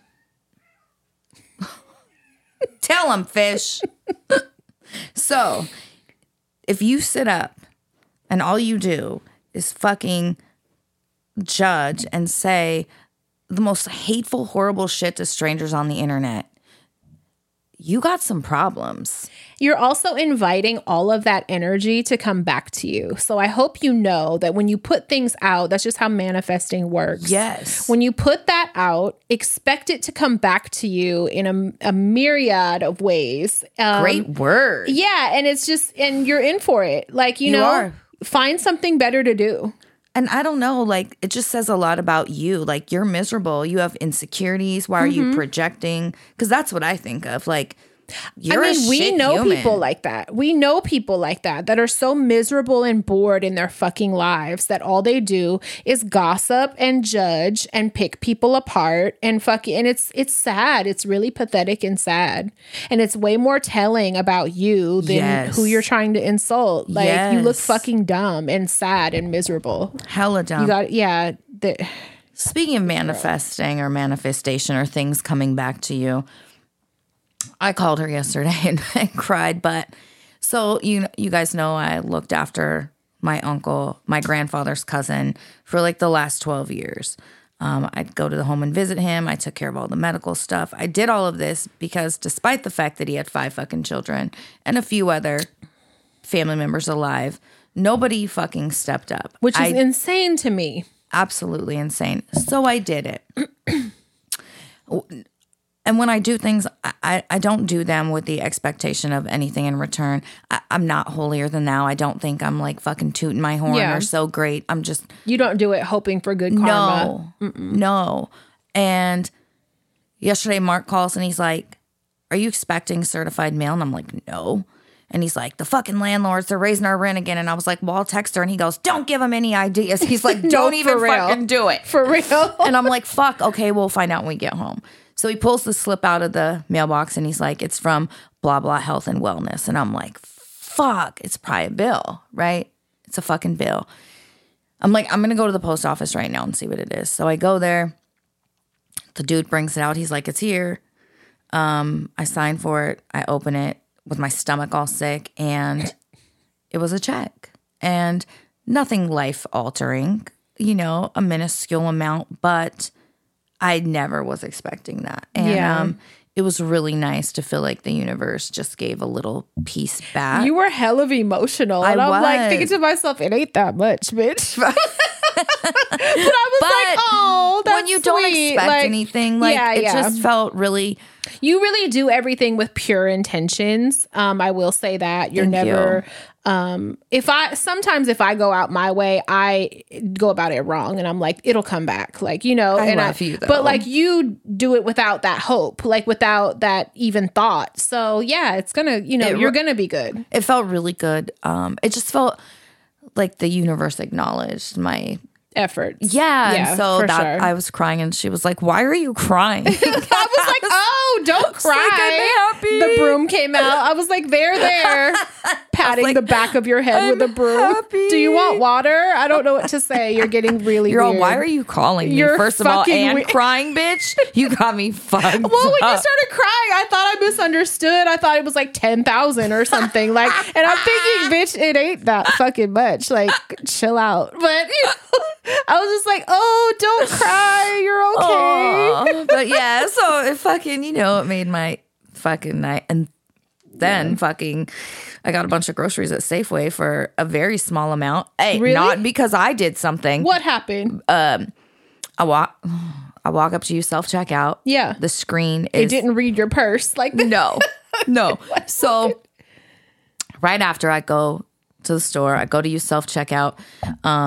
Tell them, fish. So, if you sit up and all you do is fucking judge and say the most hateful, horrible shit to strangers on the internet, you got some problems. You're also inviting all of that energy to come back to you. So I hope you know that when you put things out, that's just how manifesting works. Yes. When you put that out, expect it to come back to you in a, a myriad of ways. Um, Great word. Yeah. And it's just, and you're in for it. Like, you, You know, are. Find something better to do. And I don't know, like, it just says a lot about you. Like, you're miserable. You have insecurities. Why are Mm-hmm. you projecting? Because that's what I think of. Like, you're I mean, a we shit know human. people like that. We know people like that that are so miserable and bored in their fucking lives that all they do is gossip and judge and pick people apart and fucking, and it's it's sad. It's really pathetic and sad. And it's way more telling about you than Yes. who you're trying to insult. Like you look Yes. fucking dumb and sad and miserable. Hella dumb. You got yeah. The, Speaking of manifesting or manifestation or things coming back to you, I called her yesterday and, and cried. But so you you guys know I looked after my uncle, my grandfather's cousin, for like the last twelve years. Um, I'd go to the home and visit him. I took care of all the medical stuff. I did all of this because despite the fact that he had five fucking children and a few other family members alive, nobody fucking stepped up. which is I, insane to me. absolutely insane. So I did it. And when I do things, I, I don't do them with the expectation of anything in return. I, I'm not holier than thou. I don't think I'm like fucking tooting my horn Yeah. or so great. I'm just, You don't do it hoping for good karma. no, no. And yesterday Mark calls and he's like, are you expecting certified mail? And I'm like, no. And he's like, the fucking landlords, they're raising our rent again. And I was like, well, I'll text her. And he goes, don't give him any ideas. He's like, No, don't for even real. fucking do it. For real. And I'm like, fuck, okay, we'll find out when we get home. So he pulls the slip out of the mailbox and he's like, it's from blah, blah, health and wellness. And I'm like, fuck, it's probably a bill, right? It's a fucking bill. I'm like, I'm going to go to the post office right now and see what it is. So I go there. The dude brings it out. He's like, it's here. Um, I sign for it. I open it with my stomach all sick. And it was a check. And nothing life altering, you know, a minuscule amount, but I never was expecting that. And Yeah. um, it was really nice to feel like the universe just gave a little piece back. You were hell of emotional. I And I'm like was. thinking to myself, it ain't that much, bitch. but I was But like, oh, that's when you don't sweet. expect Like, anything, like yeah, it yeah. just felt really. You really do everything with pure intentions. Um, I will say that. You're Thank never um if I sometimes if I go out my way, I go about it wrong and I'm like, it'll come back. Like, you know, I and love I, you, though. But like you do it without that hope, like without that even thought. So yeah, it's gonna, you know, It- you're gonna be good. It felt really good. Um, it just felt like the universe acknowledged my. Efforts. Yeah, Yeah, and so for that sure. I was crying, and she was like, "Why are you crying?" I was like, oh, don't cry. like, I'm happy. The broom came out. I was like, there, there. Patting like, the back of your head with I'm a broom. happy. Do you want water? I don't know what to say. You're getting really You're all, weird. why are you calling me? You're First of all, fucking and we- crying, bitch. You got me fucked. Well, when you up. started crying, I thought I misunderstood. I thought it was like ten thousand or something. Like, and I'm thinking, bitch, it ain't that fucking much. Like, chill out. But, you know, I was just like, oh, don't cry. You're okay. Aw. But yeah, so it fucking, you know, it made my fucking night. And then fucking, I got a bunch of groceries at Safeway for a very small amount. Hey, Really? not because I did something. What happened? I walk, I walk up to you, self checkout. Yeah. The screen It is didn't read your purse. Like, no, no. So right after I go to the store, I go to use self checkout. Um,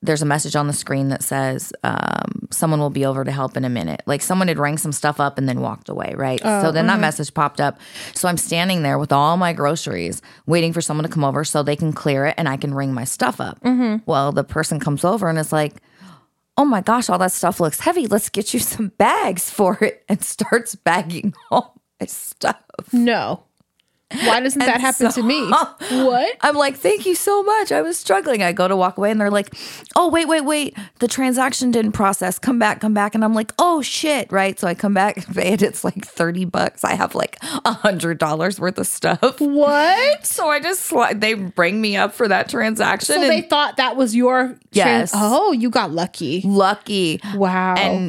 there's a message on the screen that says um, someone will be over to help in a minute. Like someone had rang some stuff up and then walked away, right? Oh, so then mm-hmm. that message popped up. So I'm standing there with all my groceries waiting for someone to come over so they can clear it and I can ring my stuff up. Mm-hmm. Well, the person comes over and is like, oh my gosh, all that stuff looks heavy. Let's get you some bags for it, and starts bagging all my stuff. No. Why doesn't that happen so, to me? What? I'm like, thank you so much. I was struggling. I go to walk away and they're like, oh, wait, wait, wait. The transaction didn't process. Come back, come back. And I'm like, oh, shit. Right. So I come back and it's like thirty bucks. I have like one hundred dollars worth of stuff. What? So I just, they bring me up for that transaction. So and they thought that was your. Yes. Trans- oh, you got lucky. Lucky. Wow. And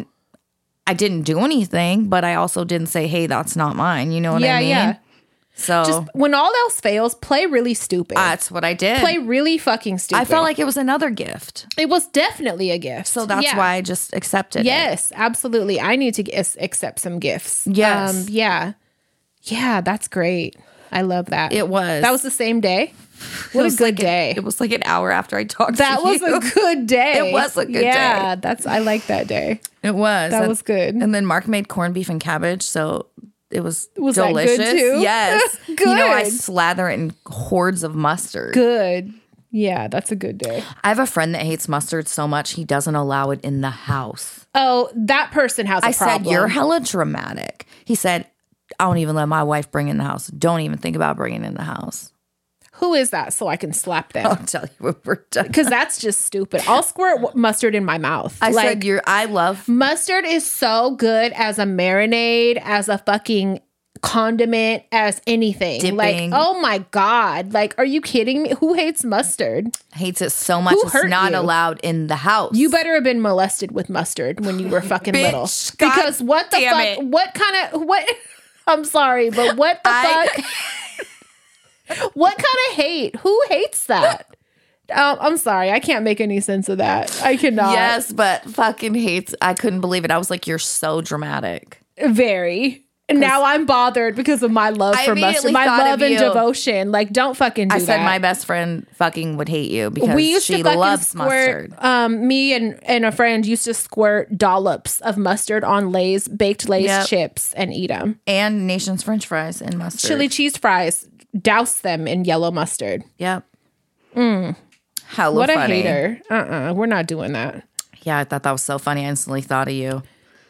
I didn't do anything, but I also didn't say, hey, that's not mine. You know what yeah, I mean? Yeah. So just when all else fails, play really stupid. That's what I did. Play really fucking stupid. I felt like it was another gift. It was definitely a gift. So that's yeah. why I just accepted yes, it. Yes, absolutely. I need to g- accept some gifts. Yes. Um, yeah. Yeah, that's great. I love that. It was. That was the same day? What a good like day. An, it was like an hour after I talked that to you. That was a good day. It was a good yeah, day. Yeah, that's I like that day. It was. That and, was good. And then Mark made corned beef and cabbage, so it was, was delicious. That good too? Yes. Good. You know, I slather it in hordes of mustard. Good. Yeah, that's a good day. I have a friend that hates mustard so much he doesn't allow it in the house. Oh, that person has a I problem. I said, you're hella dramatic. He said, I don't even let my wife bring it in the house. Don't even think about bringing it in the house. Who is that so I can slap them? I'll tell you when we're done. Because that's just stupid. I'll squirt mustard in my mouth. I like, said, you're, I love. Mustard is so good as a marinade, as a fucking condiment, as anything. Dipping. Like, oh my God. Like, are you kidding me? Who hates mustard? Hates it so much. Who it's hurt not you? allowed in the house. You better have been molested with mustard when you were fucking Bitch, little. God because what the damn fuck? it. What kind of, what? I'm sorry, but what the I, fuck? What kind of hate? Who hates that? Um, I'm sorry. I can't make any sense of that. I cannot. Yes, but fucking hates. I couldn't believe it. I was like, you're so dramatic. Very. And now I'm bothered because of my love I for mustard. My love and devotion. Like, don't fucking do I that. said my best friend fucking would hate you because we used she to fucking loves squirt, mustard. Um, me and, and a friend used to squirt dollops of mustard on Lay's, baked Lay's Yep. chips and eat them. And Nation's French fries and mustard. Chili cheese fries. Douse them in yellow mustard. Yep. Mm. Hella what funny. a hater. Uh-uh. We're not doing that. Yeah, I thought that was so funny. I instantly thought of you.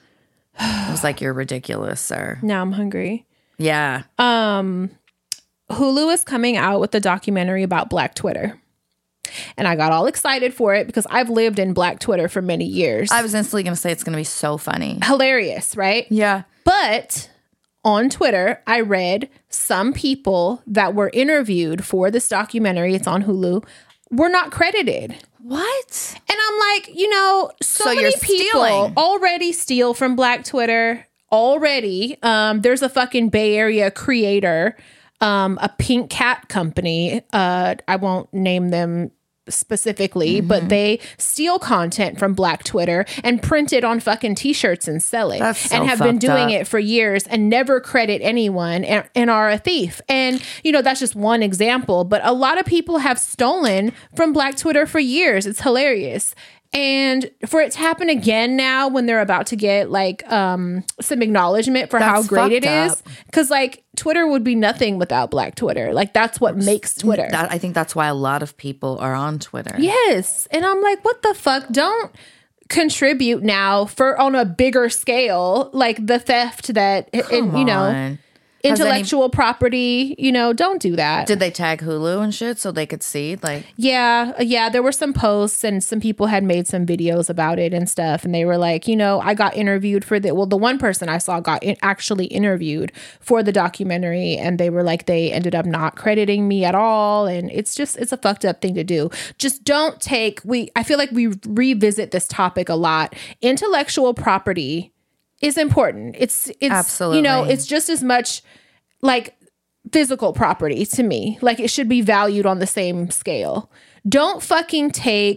I was like, you're ridiculous, sir. Now I'm hungry. Yeah. Um, Hulu is coming out with a documentary about Black Twitter. And I got all excited for it because I've lived in Black Twitter for many years. I was instantly going to say it's going to be so funny. Hilarious, right? Yeah. But on Twitter, I read some people that were interviewed for this documentary, it's on Hulu, were not credited. What? And I'm like, you know, so, So many you're people stealing. already steal from Black Twitter. Already. Um, there's a fucking Bay Area creator, um, a pink cat company. Uh, I won't name them specifically, mm-hmm. but they steal content from Black Twitter and print it on fucking t-shirts and sell it. That's so and have been fucked doing up. it for years and never credit anyone and, and are a thief. And, you know, that's just one example, but a lot of people have stolen from Black Twitter for years. It's hilarious. And for it to happen again now when they're about to get like um, some acknowledgement for That's how great it fucked is. Because like Twitter would be nothing without Black Twitter. Like that's what makes Twitter. That, I think that's why a lot of people are on Twitter. Yes. And I'm like, what the fuck? Don't contribute now for on a bigger scale, like the theft that, Come and, you know, on. intellectual any, property, you know, don't do that. Did they tag Hulu and shit so they could see? Like, yeah, yeah, there were some posts and some people had made some videos about it and stuff. And they were like, you know, I got interviewed for the, well, the one person I saw got in, actually interviewed for the documentary. And they were like, they ended up not crediting me at all. And it's just, it's a fucked up thing to do. Just don't take, we, I feel like we revisit this topic a lot. Intellectual property is important. It's, it's, Absolutely. you know, it's just as much like physical property to me. Like it should be valued on the same scale. Don't fucking take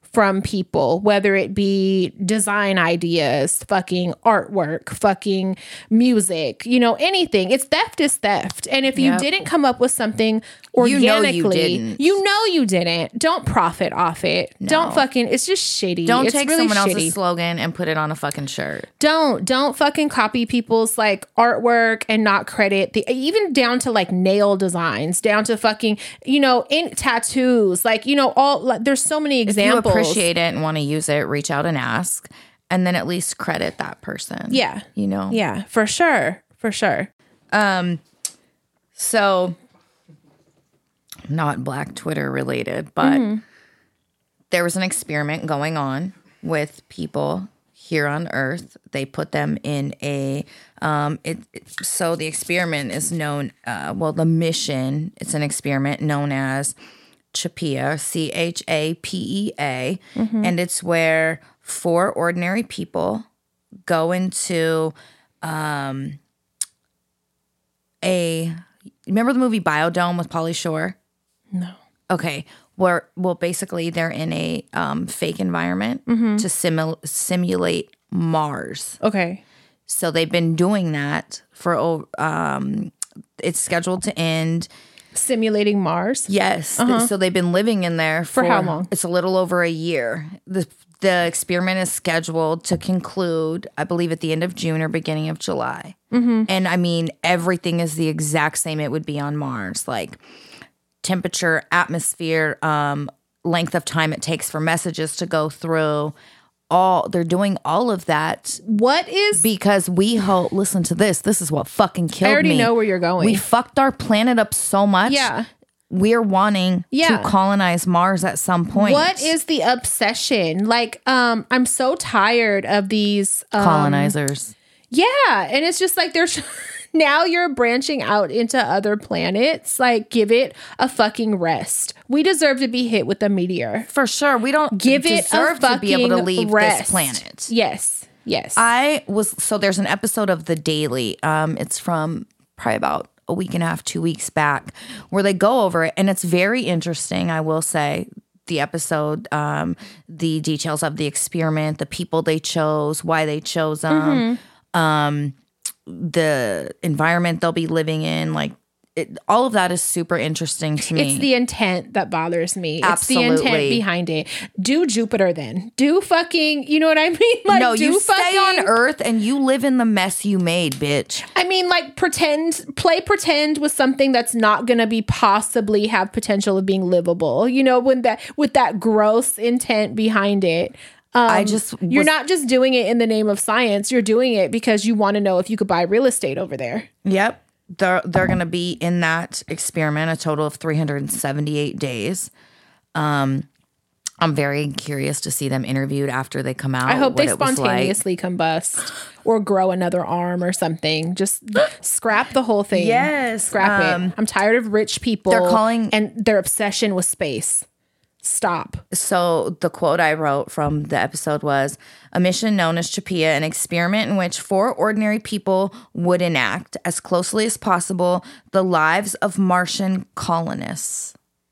from people, whether it be design ideas, fucking artwork, fucking music, you know, anything. It's theft is theft. And if you Yep. didn't come up with something You know organically, you didn't. you know you didn't. Don't profit off it. Don't fucking, it's just shitty. Don't it's take really someone shitty. else's slogan and put it on a fucking shirt. Don't don't fucking copy people's like artwork and not credit the even down to like nail designs, down to fucking, you know, in tattoos, like, you know, all like, there's so many examples. If you appreciate it and want to use it, reach out and ask, and then at least credit that person. Yeah. You know? Yeah, for sure. For sure. Um so not Black Twitter related, but Mm-hmm. there was an experiment going on with people here on Earth. They put them in a um it, it so the experiment is known uh well the mission, it's an experiment known as CHAPEA, C H A P E A, Mm-hmm. and it's where four ordinary people go into um a remember the movie Biodome with Pauly Shore? No. Okay. Where, well, basically, they're in a um, fake environment to simul- simulate Mars. Okay. So they've been doing that for, oh, um, it's scheduled to end. Simulating Mars. Yes. Th- so they've been living in there for, how long? It's a little over a year. The, the experiment is scheduled to conclude, I believe, at the end of June or beginning of July. And I mean, everything is the exact same it would be on Mars. Like, temperature, atmosphere, um, length of time it takes for messages to go through. All they're doing all of that What is because we hope. Listen to this. This is what fucking killed me. I already know where you're going. We fucked our planet up so much. Yeah. We're wanting Yeah. to colonize Mars at some point. What is the obsession? Like, um, I'm so tired of these um, colonizers? Yeah, and it's just like there's now you're branching out into other planets. Like, give it a fucking rest. We deserve to be hit with a meteor. For sure. We don't Give it a deserve fucking to be able to leave rest. this planet. Yes, yes. I was so there's an episode of The Daily. Um, it's from probably about a week and a half, two weeks back, where they go over it, and it's very interesting. I will say the episode, um, the details of the experiment, the people they chose, why they chose them, um, the environment they'll be living in, like. It, all of that is super interesting to me. It's the intent that bothers me. Absolutely. It's the intent behind it. Do Jupiter then. Do fucking, you know what I mean? Like, no, do you fucking, stay on Earth and you live in the mess you made, bitch. I mean, like, pretend, play pretend with something that's not going to be possibly have potential of being livable. You know, when that with that gross intent behind it. Um, I just you're was- not just doing it in the name of science. You're doing it because you want to know if you could buy real estate over there. Yep. They're they're going to be in that experiment a total of three hundred seventy-eight days. Um, I'm very curious to see them interviewed after they come out. I hope what they it was like. spontaneously combust or grow another arm or something. Just scrap the whole thing. Yes, Scrap um, it. I'm tired of rich people they're calling- and their obsession with space. Stop. So the quote I wrote from the episode was, a mission known as CHAPEA, an experiment in which four ordinary people would enact as closely as possible the lives of Martian colonists.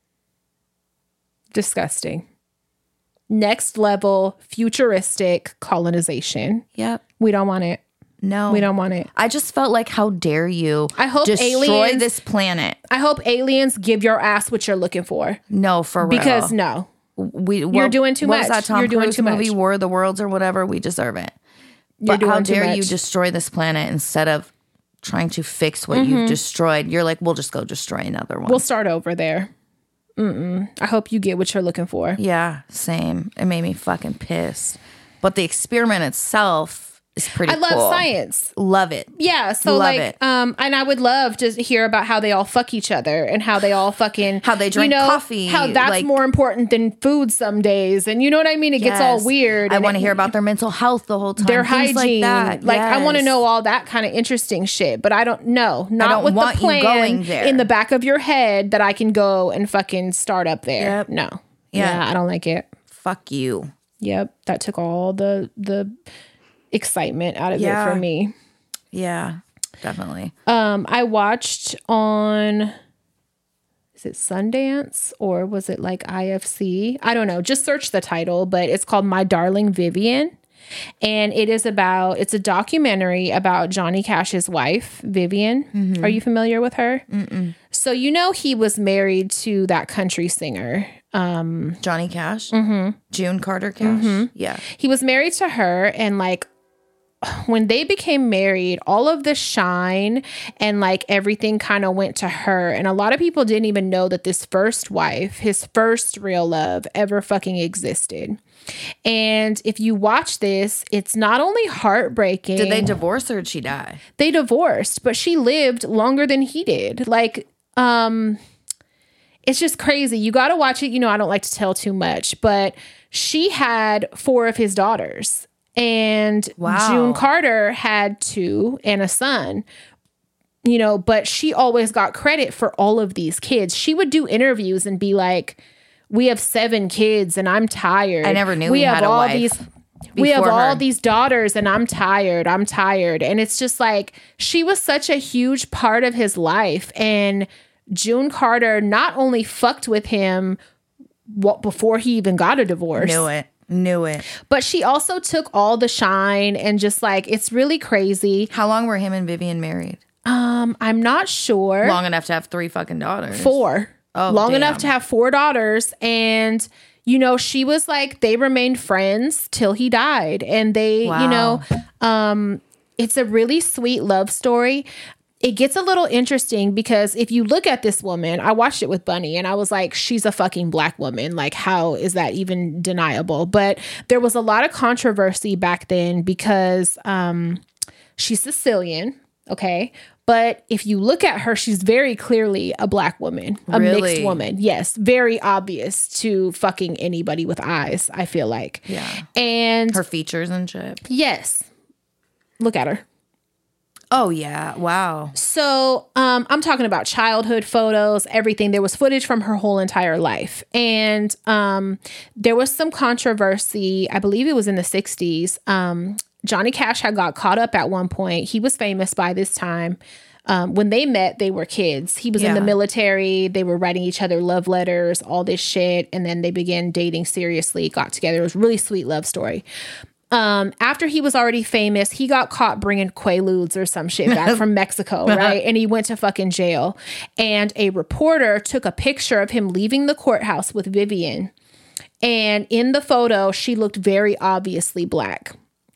Disgusting. Next level futuristic colonization. Yep. We don't want it. No. We don't want it. I just felt like, how dare you I hope destroy aliens- this planet. I hope aliens give your ass what you're looking for. No, for real. Because no. we You're doing too what was much. that Tom You're doing Cruise too movie, much. War of the Worlds or whatever? We deserve it. You're But how doing too dare you much. destroy this planet instead of trying to fix what you've destroyed? You're like, we'll just go destroy another one. We'll start over there. Mm-mm. I hope you get what you're looking for. yeah, same. It made me fucking pissed. But the experiment itself is pretty I love cool. science. Love it. Yeah, so Love like, it. um, and I would love to hear about how they all fuck each other and how they all fucking How they drink you know, coffee, How that's like- more important than food some days, and you know what I mean. It gets all Yes. weird. I and want to it- hear about their mental health the whole time. their Things hygiene. like that. Like, I want to Yes. know all that kind of interesting shit, but I don't know. Not don't with want the you plan going there. in the back of your head that I can go and fucking start up there. Yep. No. Yeah. yeah, I don't like it. Fuck you. Yep, that took all the the excitement out of Yeah. it for me. Yeah, definitely. Um, I watched on is it Sundance or was it like I F C? I don't know. Just search the title, but it's called My Darling Vivian. And it is about, it's a documentary about Johnny Cash's wife, Vivian. Mm-hmm. Are you familiar with her? Mm-mm. So, you know, he was married to that country singer. Um, Johnny Cash? Mm-hmm. June Carter Cash? Mm-hmm. Yeah. He was married to her, and like, when they became married, all of the shine and like everything kind of went to her. And a lot of people didn't even know that this first wife, his first real love, ever fucking existed. And if you watch this, it's not only heartbreaking. Did they divorce or did she die? They divorced, but she lived longer than he did. Like, um, it's just crazy. You got to watch it. You know, I don't like to tell too much, but she had four of his daughters. And wow. June Carter had two and a son, you know, but she always got credit for all of these kids. She would do interviews and be like, we have seven kids and I'm tired. I never knew we he have had a all wife these we have her. all these daughters and I'm tired. I'm tired. And it's just like, she was such a huge part of his life. And June Carter not only fucked with him what, before he even got a divorce. Knew it. Knew it. But she also took all the shine and just like, it's really crazy. How long were him and Vivian married? Um, I'm not sure. Long enough to have three fucking daughters. Four. Oh, Long damn. enough to have four daughters. And, you know, she was like, they remained friends till he died. And they, wow. you know, um, it's a really sweet love story. It gets a little interesting because if you look at this woman, I watched it with Bunny and I was like, she's a fucking black woman. Like, how is that even deniable? But there was a lot of controversy back then because um, she's Sicilian. Okay. But if you look at her, she's very clearly a black woman, a really? mixed woman. Yes. Very obvious to fucking anybody with eyes, I feel like. Yeah. And her features and shit. Yes. Look at her. Oh, yeah. Wow. So um, I'm talking about childhood photos, everything. There was footage from her whole entire life. And um, there was some controversy. I believe it was in the sixties. Um, Johnny Cash had got caught up at one point. He was famous by this time. Um, when they met, they were kids. He was yeah. in the military. They were writing each other love letters, all this shit. And then they began dating seriously, got together. It was a really sweet love story. Um, after he was already famous, he got caught bringing Quaaludes or some shit back from Mexico, right? And he went to fucking jail. And a reporter took a picture of him leaving the courthouse with Vivian. And in the photo, she looked very obviously black.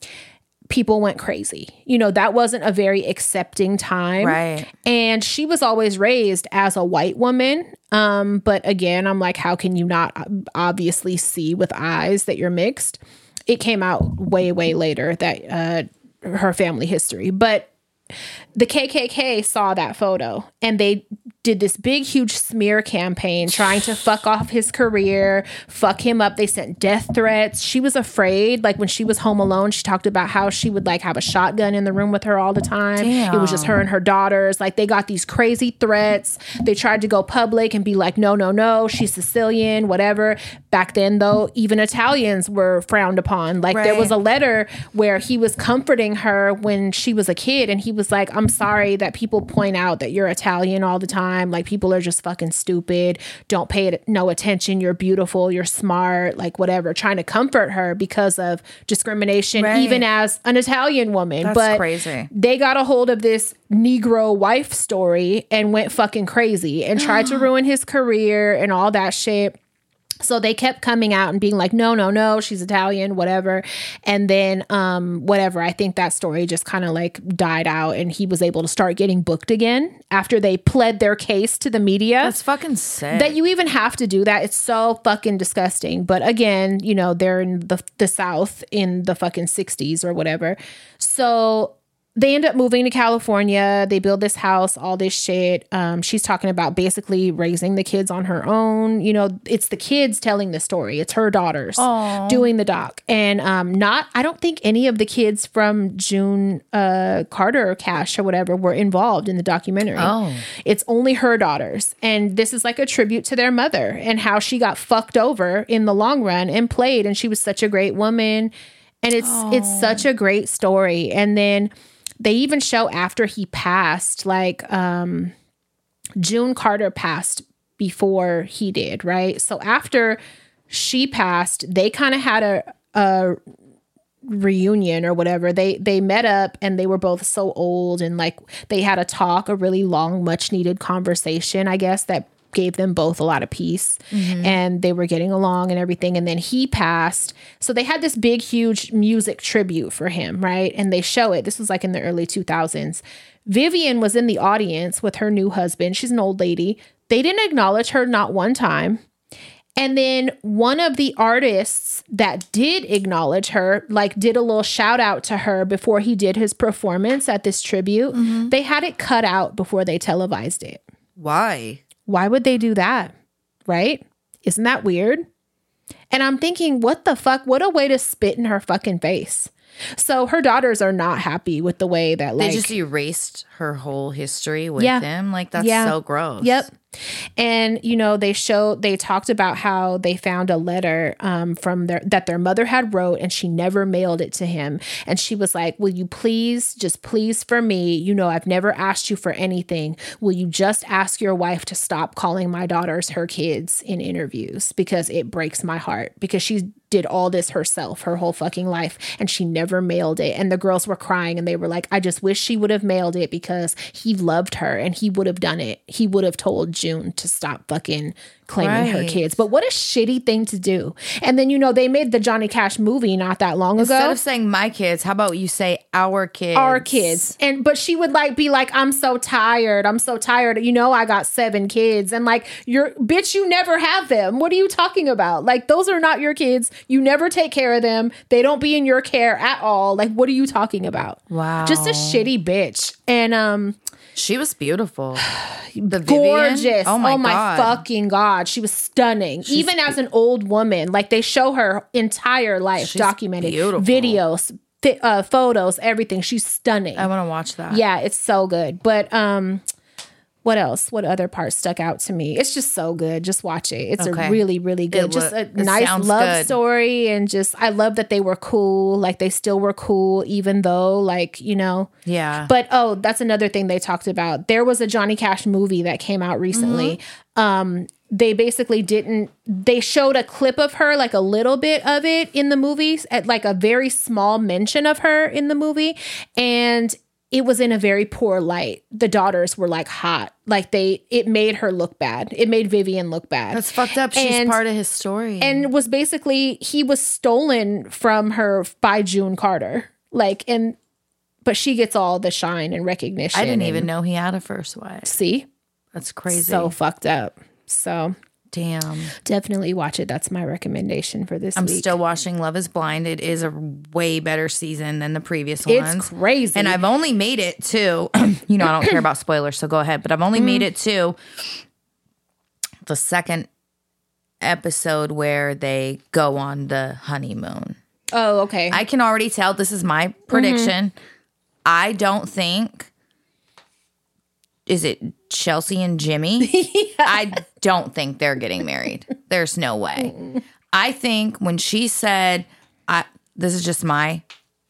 People went crazy. You know, that wasn't a very accepting time. Right. And she was always raised as a white woman. Um, but again, I'm like, how can you not obviously see with eyes that you're mixed? It came out way, way later that uh, her family history. But the K K K saw that photo and they did this big, huge smear campaign trying to fuck off his career, fuck him up. They sent death threats. She was afraid. Like when she was home alone, she talked about how she would like have a shotgun in the room with her all the time. Damn. It was just her and her daughters. Like they got these crazy threats. They tried to go public and be like, no, no, no, she's Sicilian, whatever. Back then, though, even Italians were frowned upon. Like right. there was a letter where he was comforting her when she was a kid and he was like, I'm sorry that people point out that you're Italian all the time. Like people are just fucking stupid. Don't pay it no attention. You're beautiful. You're smart. Like whatever. Trying to comfort her because of discrimination, right. even as an Italian woman. That's but crazy. They got a hold of this Negro wife story and went fucking crazy and tried to ruin his career and all that shit. So they kept coming out and being like, no, no, no, she's Italian, whatever. And then um, whatever, I think that story just kind of like died out and he was able to start getting booked again after they pled their case to the media. That's fucking sick. That you even have to do that. It's so fucking disgusting. But again, you know, they're in the, the South in the fucking sixties or whatever. So they end up moving to California. They build this house, all this shit. Um, she's talking about basically raising the kids on her own. You know, it's the kids telling the story. It's her daughters Aww. doing the doc. And um, not, I don't think any of the kids from June uh, Carter Cash or whatever were involved in the documentary. Oh. It's only her daughters. And this is like a tribute to their mother and how she got fucked over in the long run and played. And she was such a great woman. And it's Aww. It's such a great story. And then they even show after he passed, like um, June Carter passed, before he did, right? So after she passed, they kind of had a, a reunion or whatever. They they met up and they were both so old, and like they had a talk, a really long, much needed conversation, I guess, that gave them both a lot of peace. Mm-hmm. And they were getting along and everything. And then he passed. So they had this big, huge music tribute for him, right? And they show it. This was like in the early two thousands. Vivian was in the audience with her new husband. She's an old lady. They didn't acknowledge her not one time. And then one of the artists that did acknowledge her, like did a little shout out to her before he did his performance at this tribute. Mm-hmm. They had it cut out before they televised it. Why? Why would they do that? Right? Isn't that weird? And I'm thinking, what the fuck? What a way to spit in her fucking face. So her daughters are not happy with the way that like they just erased her whole history with yeah, him. Like that's yeah, so gross. Yep. And, you know, they showed, they talked about how they found a letter um, from their, that their mother had wrote, and she never mailed it to him. And she was like, will you please, just please for me, you know, I've never asked you for anything. Will you just ask your wife to stop calling my daughters her kids in interviews? Because it breaks my heart, because she did all this herself her whole fucking life, and she never mailed it. And the girls were crying and they were like, I just wish she would have mailed it, because he loved her and he would have done it. He would have told June to stop fucking claiming right. her kids. But what a shitty thing to do. And then, you know, they made the Johnny Cash movie not that long Instead ago. Instead of saying my kids, how about you say our kids? Our kids. And but she would like be like, I'm so tired. I'm so tired. You know, I got seven kids. And like, you're bitch, you never have them. What are you talking about? Like, those are not your kids. You never take care of them. They don't be in your care at all. Like, what are you talking about? Wow. Just a shitty bitch. And um she was beautiful. The gorgeous. Vivian? Oh my, oh my God. fucking God. She was stunning. She's Even as an old woman, like they show her entire life She's documented. Beautiful. Videos, th- uh, photos, everything. She's stunning. I want to watch that. Yeah, it's so good. But um, what else? What other part stuck out to me? It's just so good. Just watch it. It's okay. a really, really good. It just a nice love good. story. And just, I love that they were cool. Like they still were cool, even though like, you know. Yeah. But, oh, that's another thing they talked about. There was a Johnny Cash movie that came out recently. Mm-hmm. Um, they basically didn't, they showed a clip of her, like a little bit of it in the movies, at like a very small mention of her in the movie. And it was in a very poor light. The daughters were like hot. Like they, it made her look bad. It made Vivian look bad. That's fucked up. She's and, part of his story. And was basically, he was stolen from her by June Carter. Like, and, but she gets all the shine and recognition. I didn't and, even know he had a first wife. See? That's crazy. So fucked up. So. Damn. Definitely watch it. That's my recommendation for this I'm week. still watching Love is Blind. It is a way better season than the previous it's ones. It's crazy. And I've only made it to, you know, I don't care about spoilers, so go ahead. But I've only mm. made it to the second episode where they go on the honeymoon. Oh, okay. I can already tell, this is my prediction. Mm-hmm. I don't think, is it Chelsea and Jimmy? Yeah. I don't think they're getting married. There's no way. Mm-mm. I think when she said, I, this is just my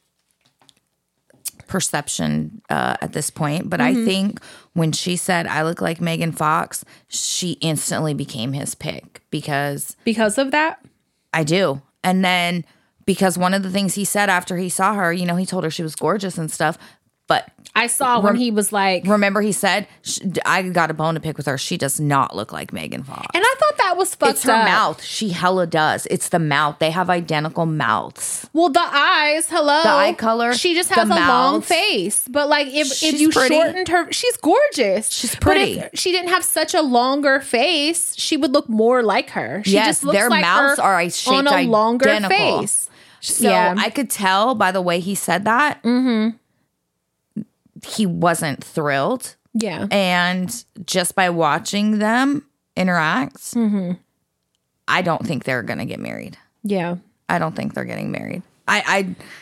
perception uh, at this point, but mm-hmm. I think when she said, I look like Megan Fox, she instantly became his pick because... Because of that? I do. And then because one of the things he said after he saw her, you know, he told her she was gorgeous and stuff, but... I saw when he was like... Remember he said, I got a bone to pick with her. She does not look like Megan Fox. And I thought that was fucked It's her up. mouth. She hella does. It's the mouth. They have identical mouths. Well, the eyes, hello. The eye color. She just has a mouth. long face. But like if, if you pretty. shortened her... She's gorgeous. She's pretty. But if she didn't have such a longer face, she would look more like her. She yes, just looks their like mouths her are shaped on a longer identical. face. So yeah. I could tell by the way he said that. Mm-hmm. He wasn't thrilled. Yeah. And just by watching them interact, mm-hmm. I don't think they're going to get married. Yeah. I don't think they're getting married. I, I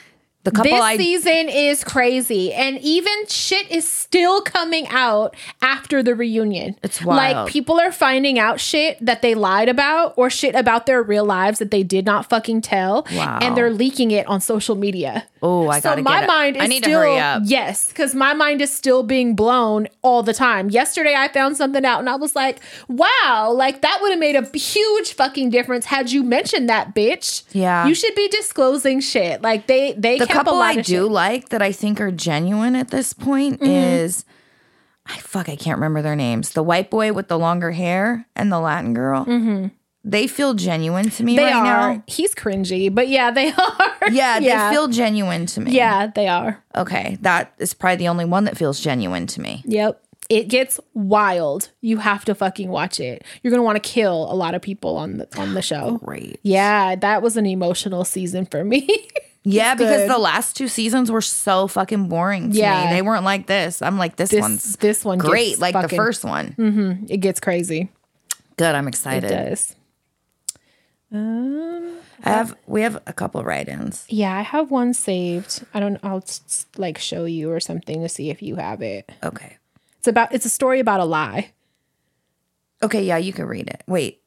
The couple this I season is crazy, and even shit is still coming out after the reunion. It's wild. Like, people are finding out shit that they lied about, or shit about their real lives that they did not fucking tell, Wow. and they're leaking it on social media. Oh, I so gotta my get it. mind is I need still, to hurry up. Yes, because my mind is still being blown all the time. Yesterday, I found something out, and I was like, "Wow, like that would have made a huge fucking difference had you mentioned that, bitch." Yeah. You should be disclosing shit. Like they they the kept couple a lot I of do shit. like that I think are genuine at this point Mm-hmm. is I fuck I can't remember their names. The white boy with the longer hair and the Latin girl. Mm-hmm. They feel genuine to me They right are. now. He's cringy, but yeah, they are. Yeah, they feel genuine to me. Yeah, they are. Okay, that is probably the only one that feels genuine to me. Yep. It gets wild. You have to fucking watch it. You're gonna want to kill a lot of people on the on the show. Great. Yeah, that was an emotional season for me. Yeah, because good. the last two seasons were so fucking boring to Yeah. me. They weren't like this. I'm like, this, This one's this one great, gets like the fucking- first one. Mm-hmm. It gets crazy. Good, I'm It excited. does. Um. I have we have a couple write-ins. Yeah, I have one saved. I don't. I'll s- like show you or something to see if you have it. Okay. It's about. It's a story about a lie. Okay, yeah, you can read it. Wait.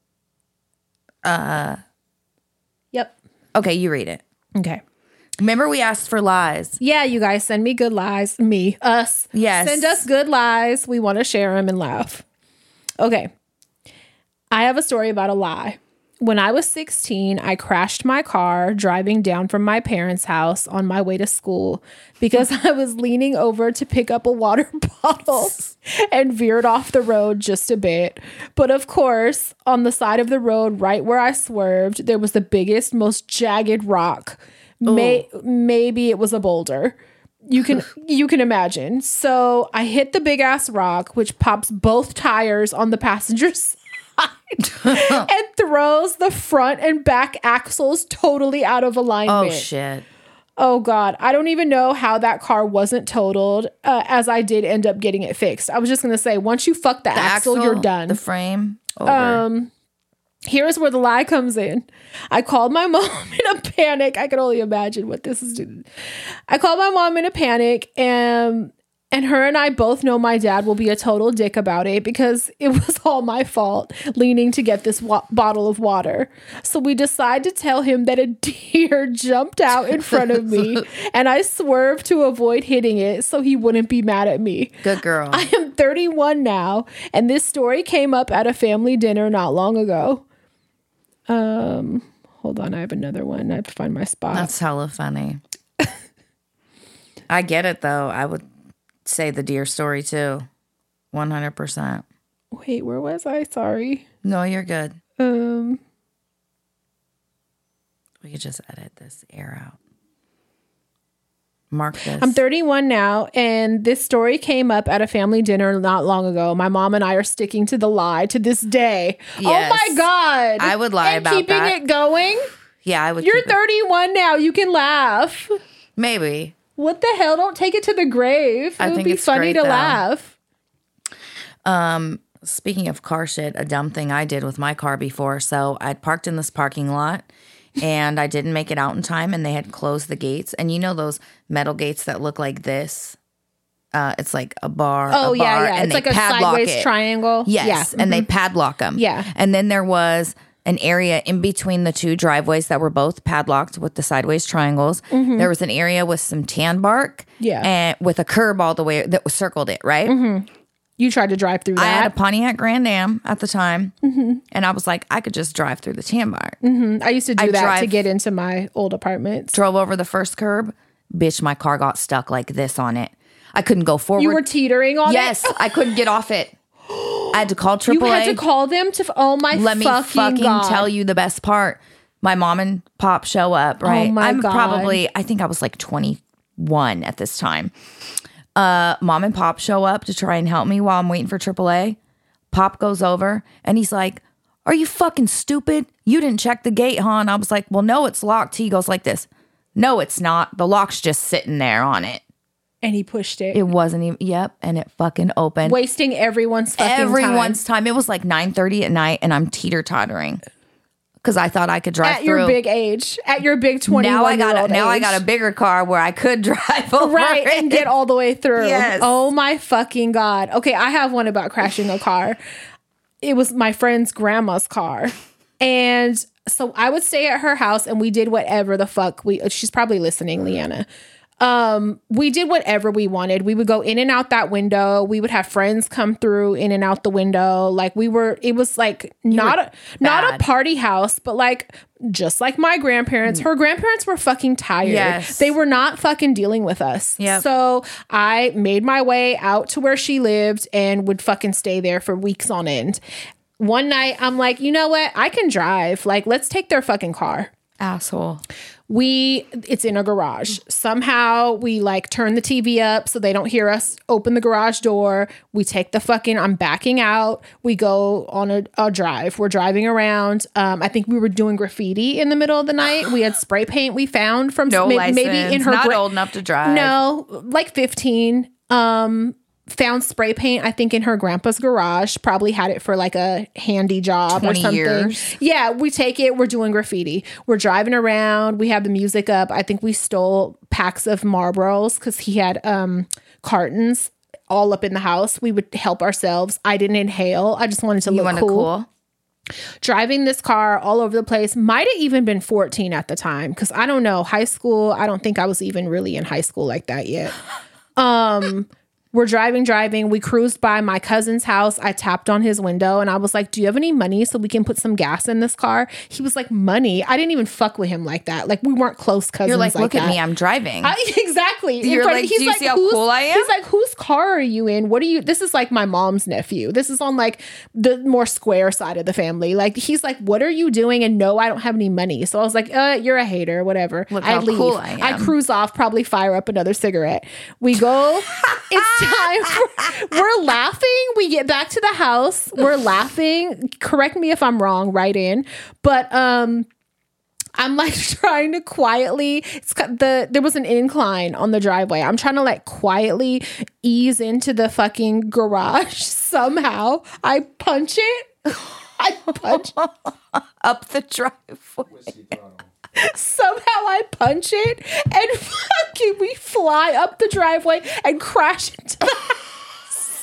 Yep. Okay, you read it. Okay. Remember we asked for lies. Yeah, you guys send me good lies. Me, us. Yes. Send us good lies. We want to share them and laugh. Okay. I have a story about a lie. When I was sixteen, I crashed my car driving down from my parents' house on my way to school because I was leaning over to pick up a water bottle and veered off the road just a bit. But of course, on the side of the road, right where I swerved, there was the biggest, most jagged rock. May- maybe it was a boulder. You can you can imagine. So I hit the big ass rock, which pops both tires on the passenger side and throws the front and back axles totally out of alignment. Oh shit. Oh God, I don't even know how that car wasn't totaled, uh, as I did end up getting it fixed. I was just gonna say, once you fuck the, The axle, you're done. The frame. Over. Um, here's where the lie comes in. I called my mom in a panic. I can only imagine what this is doing. I called my mom in a panic, and and her and I both know my dad will be a total dick about it because it was all my fault leaning to get this wa- bottle of water. So we decide to tell him that a deer jumped out in front of me and I swerved to avoid hitting it so he wouldn't be mad at me. Good girl. I am thirty-one now, and this story came up at a family dinner not long ago. Um, hold on, I have another one. I have to find my spot. That's hella funny. I get it though. I would say the deer story too. one hundred percent. Wait, where was I? Sorry. No, you're good. Um, We could just edit this air out. Mark this. I'm thirty-one now, and this story came up at a family dinner not long ago. My mom and I are sticking to the lie to this day. Yes. Oh my God. I would lie and about keeping that. it going. Yeah, I would. You're keep it. thirty-one now. You can laugh. Maybe. What the hell? Don't take it to the grave. It I would think be it's funny great, to though. laugh. Um, speaking of car shit, a dumb thing I did with my car before. So I'd parked in this parking lot and I didn't make it out in time and they had closed the gates. And you know those metal gates that look like this? Uh, it's like a bar. Oh, a yeah, bar, yeah. And It's they like a padlock sideways it. triangle. Yes, Yeah. and they padlock them. Yeah. And then there was an area in between the two driveways that were both padlocked with the sideways triangles. There was an area with some tan bark. Yeah. And with a curb all the way that circled it, right? You tried to drive through I had a that. Pontiac Grand Am at the time, and I was like, I could just drive through the tan bark. I used to do I that to drive- get into my old apartments. Drove over the first curb. Bitch, my car got stuck like this on it. I couldn't go forward. You were teetering on yes, it? I couldn't get off it. I had to call triple A. You had to call them to. Oh my Let me fucking, fucking God. tell you the best part. My mom and pop show up, right? Oh my I'm God. probably, I think I was like twenty-one at this time. Uh, mom and pop show up to try and help me while I'm waiting for triple A. Pop goes over and he's like, "Are you fucking stupid? You didn't check the gate, huh?" And I was like, "Well, no, it's locked." He goes like this. "No, it's not. The lock's just sitting there on it." And he pushed it. It wasn't even, yep. And it fucking opened. wasting everyone's fucking Everyone's time. time. It was like nine thirty at night and I'm teeter-tottering. because I thought I could drive at through. your big age, at your big twenty-one now I got a, now age. I got a bigger car where I could drive over right it. and get all the way through. Yes. Oh my fucking God. Okay, I have one about crashing a car. It was my friend's grandma's car. And so I would stay at her house and we did whatever the fuck we, she's probably listening, Leanna. Um, we did whatever we wanted. We would go in and out that window. We would have friends come through in and out the window. Like we were, it was like not a, not a party house, but like, just like my grandparents, her grandparents were fucking tired. Yes. They were not fucking dealing with us. Yep. So I made my way out to where she lived and would fucking stay there for weeks on end. One night I'm like, you know what? I can drive. Like, let's take their fucking car. Asshole. We, it's in a garage. Somehow we like turn the T V up so they don't hear us open the garage door. We take the fucking, I'm backing out. We go on a, a drive. We're driving around. Um, I think we were doing graffiti in the middle of the night. We had spray paint we found from No may- license. maybe in her Not gra- old enough to drive. No, like fifteen. Um, found spray paint, I think, in her grandpa's garage. Probably had it for like a handy job or twenty something. years. Yeah, we take it. We're doing graffiti. We're driving around. We have the music up. I think we stole packs of Marlboros because he had um, cartons all up in the house. We would help ourselves. I didn't inhale. I just wanted to You look want cool. cool? Driving this car all over the place. Might have even been fourteen at the time because I don't know. High school, I don't think I was even really in high school like that yet. Um... We're driving, driving. We cruised by my cousin's house. I tapped on his window and I was like, do you have any money so we can put some gas in this car? He was like, money? I didn't even fuck with him like that. Like, we weren't close cousins. You're like, like look that. at me, I'm driving. I, exactly. In You're front- like, he's do you like, see how "Whose-" cool I am? He's like, whose car are you in? What are you? This is like my mom's nephew. This is on like the more square side of the family. Like, he's like, what are you doing? And no, I don't have any money. So I was like, uh, you're a hater, whatever. Look I how leave. cool I am. I cruise off, probably fire up another cigarette. We go. It's time for, we're laughing. We get back to the house. We're laughing. Correct me if I'm wrong, right in. But um I'm like trying to quietly, it's got the, there was an incline on the driveway. I'm trying to like quietly ease into the fucking garage. Somehow I punch it. I punch Up the driveway. Somehow I punch it and fucking we fly up the driveway and crash into the house.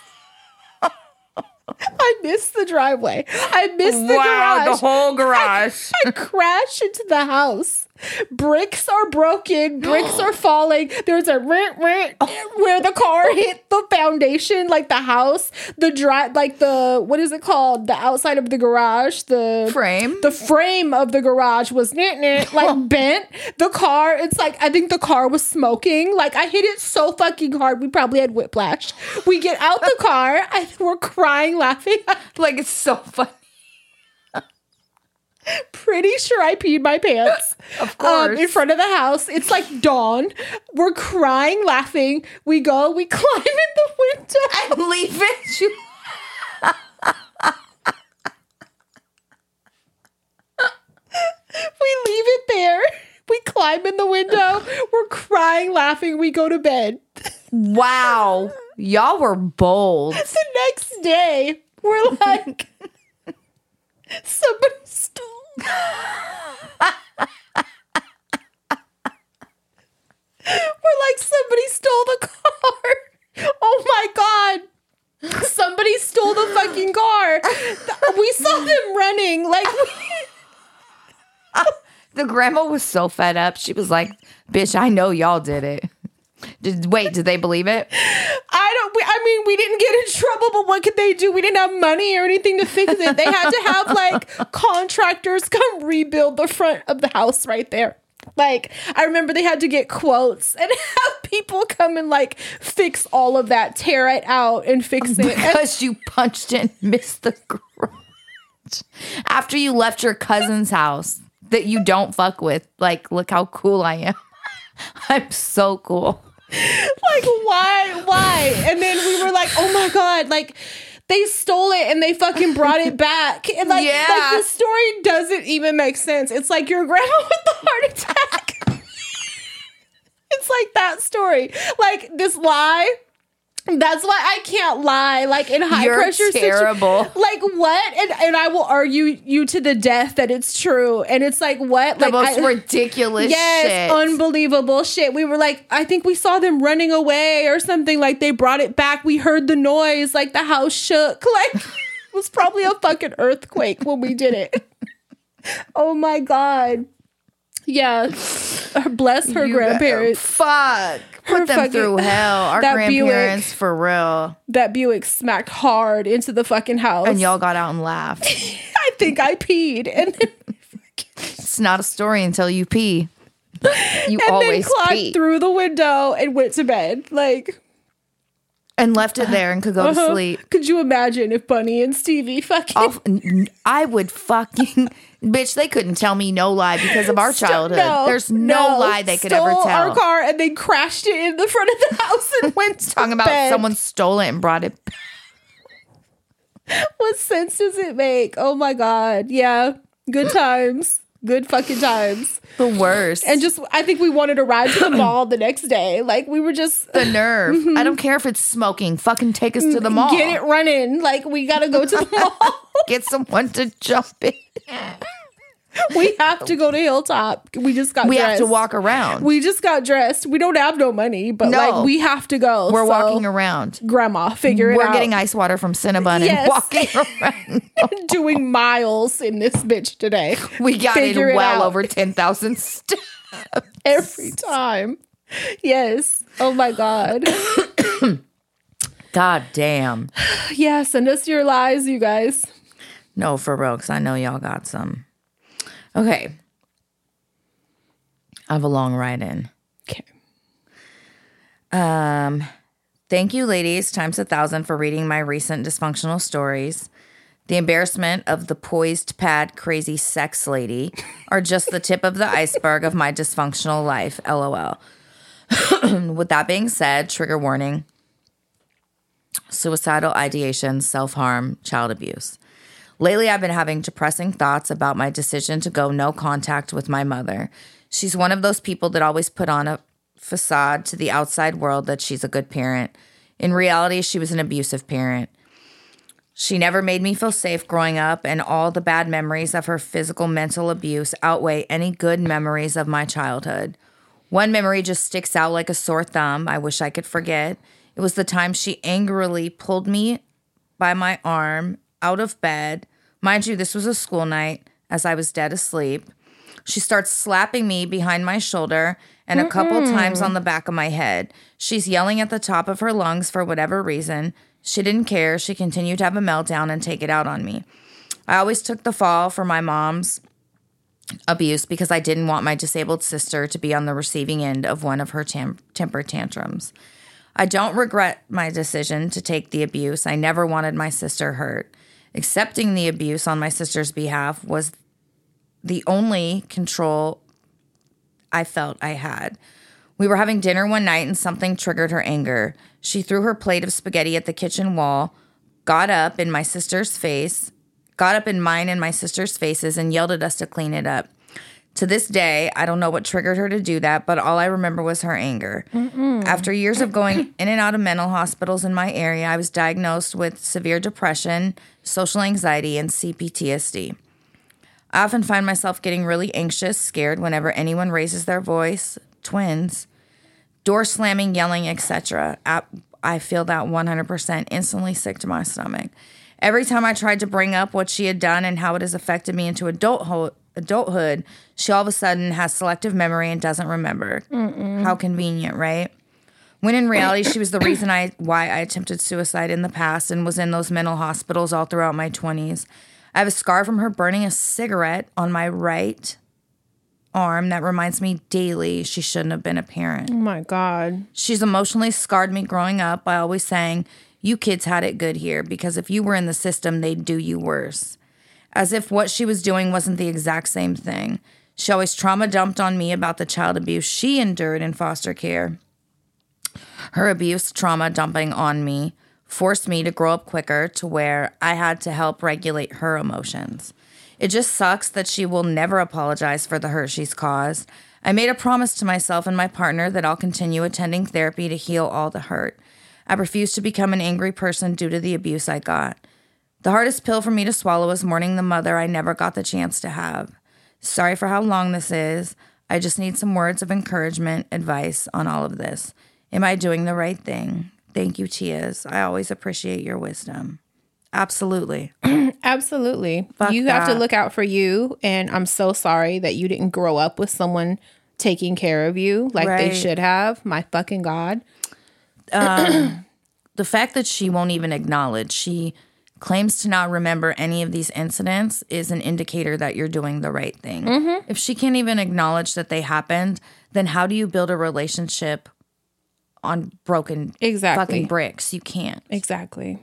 I missed the driveway. I missed the Wow, garage. the whole garage. I crash into the house. Bricks are broken. Bricks are falling. There's a rent, rent where the car hit the foundation, like the house, the drive, like the, what is it called? The outside of the garage, the Frame? The frame of the garage was knit, knit, like bent. The car, it's like, I think the car was smoking. Like I hit it so fucking hard. We probably had whiplash. We get out the car. I, we're crying, laughing. Like, it's so funny. Pretty sure I peed my pants. Of course. Um, in front of the house. It's like dawn. We're crying, laughing. We go, we climb in the window. I leave it. You- We leave it there. We climb in the window. We're crying, laughing. We go to bed. Wow. Y'all were bold. The next day, we're like, somebody stole. We're like, somebody stole the car. Oh my God. Somebody stole the fucking car. We saw them running. Like, The grandma was so fed up. She was like, bitch, I know y'all did it. Did, wait, did they believe it? I don't, we, I mean, we didn't get in trouble, but what could they do? We didn't have money or anything to fix it. They had to have like contractors come rebuild the front of the house right there. Like, I remember they had to get quotes and have people come and like fix all of that, tear it out and fix it. And Because you punched and missed the garage. After you left your cousin's house that you don't fuck with. Like, look how cool I am. I'm so cool. like, why, why? And then we were like, oh my God, like they stole it and they fucking brought it back. And like, Yeah. like the story doesn't even make sense. It's like your grandma with the heart attack. It's like that story. Like this lie. That's why I can't lie. Like in high You're pressure terrible. situ- like what? And and I will argue you to the death that it's true. And it's like what? The Like most I, ridiculous yes, shit. unbelievable shit. We were like, I think we saw them running away or something. Like they brought it back. We heard the noise. Like the house shook. Like it was probably a fucking earthquake when we did it. Oh my God. Yeah. Bless her You grandparents. Fuck. Her Put them fucking- through hell. Our that grandparents, Buick. for real. That Buick smacked hard into the fucking house. And y'all got out and laughed. I think I peed. And then, It's not a story until you pee. You and then always climbed pee. through the window and went to bed. Like, And left it there and could go uh-huh. to sleep. Could you imagine if Bunny and Stevie fucking I'll- n- I would fucking... Bitch, they couldn't tell me no lie because of our childhood. No, There's no, lie they could ever stole tell. our car and then crashed it in the front of the house and went to Talking about bed. someone stole it and brought it. What sense does it make? Oh my God. Yeah. Good times. Good fucking times. The worst. And just, I think we wanted to ride to the mall the next day. Like we were just the nerve. I don't care if it's smoking. Fucking take us to the mall. get it running. Like we got to go to the mall. Get someone to jump in. We have to go to Hilltop. We just got We dressed. have to walk around. We just got dressed. We don't have no money, but No. like we have to go. We're So, walking around. Grandma, figure it We're out. getting ice water from Cinnabon Yes. and walking around. Doing miles in this bitch today. We got Figure it it well out. over ten thousand steps. Every time. Yes. Oh my God. God damn. Yeah, send us your lies, you guys. No, for real, because I know y'all got some. Okay. I have a long ride in. Okay. Um, thank you, ladies, times a thousand, for reading my recent dysfunctional stories. The embarrassment of the poised pad crazy sex lady are just the tip of the iceberg of my dysfunctional life. LOL. With that being said, trigger warning: suicidal ideation, self-harm, child abuse. Lately, I've been having depressing thoughts about my decision to go no contact with my mother. She's one of those people that always put on a facade to the outside world that she's a good parent. In reality, she was an abusive parent. She never made me feel safe growing up, and all the bad memories of her physical, mental abuse outweigh any good memories of my childhood. One memory just sticks out like a sore thumb. I wish I could forget. It was the time she angrily pulled me by my arm out of bed. Mind you, this was a school night as I was dead asleep. She starts slapping me behind my shoulder and a couple times on the back of my head. She's yelling at the top of her lungs for whatever reason. She didn't care. She continued to have a meltdown and take it out on me. I always took the fall for my mom's abuse because I didn't want my disabled sister to be on the receiving end of one of her tam- temper tantrums. I don't regret my decision to take the abuse. I never wanted my sister hurt. Accepting the abuse on my sister's behalf was the only control I felt I had. We were having dinner one night and something triggered her anger. She threw her plate of spaghetti at the kitchen wall, got up in my sister's face, got up in mine and my sister's faces, and yelled at us to clean it up. To this day, I don't know what triggered her to do that, but all I remember was her anger. Mm-mm. After years of going in and out of mental hospitals in my area, I was diagnosed with severe depression, social anxiety, and C P T S D. I often find myself getting really anxious, scared whenever anyone raises their voice, twins, door slamming, yelling, et cetera. I feel that one hundred percent, instantly sick to my stomach. Every time I tried to bring up what she had done and how it has affected me into adulthood, adulthood, she all of a sudden has selective memory and doesn't remember. Mm-mm. How convenient, right? When in reality, she was the reason I why I attempted suicide in the past and was in those mental hospitals all throughout my twenties. I have a scar from her burning a cigarette on my right arm that reminds me daily she shouldn't have been a parent. Oh my God. She's emotionally scarred me growing up by always saying, "You kids had it good here, because if you were in the system, they'd do you worse." As if what she was doing wasn't the exact same thing. She always trauma dumped on me about the child abuse she endured in foster care. Her abuse trauma dumping on me forced me to grow up quicker to where I had to help regulate her emotions. It just sucks that she will never apologize for the hurt she's caused. I made a promise to myself and my partner that I'll continue attending therapy to heal all the hurt. I refused to become an angry person due to the abuse I got. The hardest pill for me to swallow was mourning the mother I never got the chance to have. Sorry for how long this is. I just need some words of encouragement, advice on all of this. Am I doing the right thing? Thank you, Tias. I always appreciate your wisdom. Absolutely. Absolutely. Fuck you have to that. look out for you. And I'm so sorry that you didn't grow up with someone taking care of you like they Right. should have. My fucking God. The fact that she won't even acknowledge, she claims to not remember any of these incidents is an indicator that you're doing the right thing. Mm-hmm. If she can't even acknowledge that they happened, then how do you build a relationship on broken Exactly. fucking bricks? You can't. Exactly.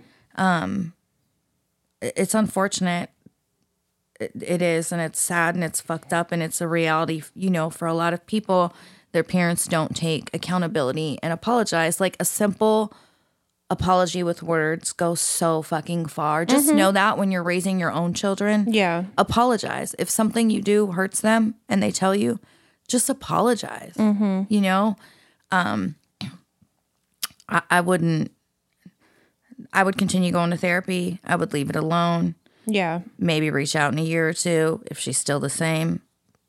It's unfortunate. It, it is, and it's sad, and it's fucked up, and it's a reality. You know, for a lot of people, their parents don't take accountability and apologize. Like a simple apology with words goes so fucking far. Just Mm-hmm. know that when you're raising your own children, Yeah. apologize. If something you do hurts them and they tell you, just apologize. Mm-hmm. You know, um, I, I wouldn't. I would continue going to therapy. I would leave it alone. Yeah. Maybe reach out in a year or two if she's still the same.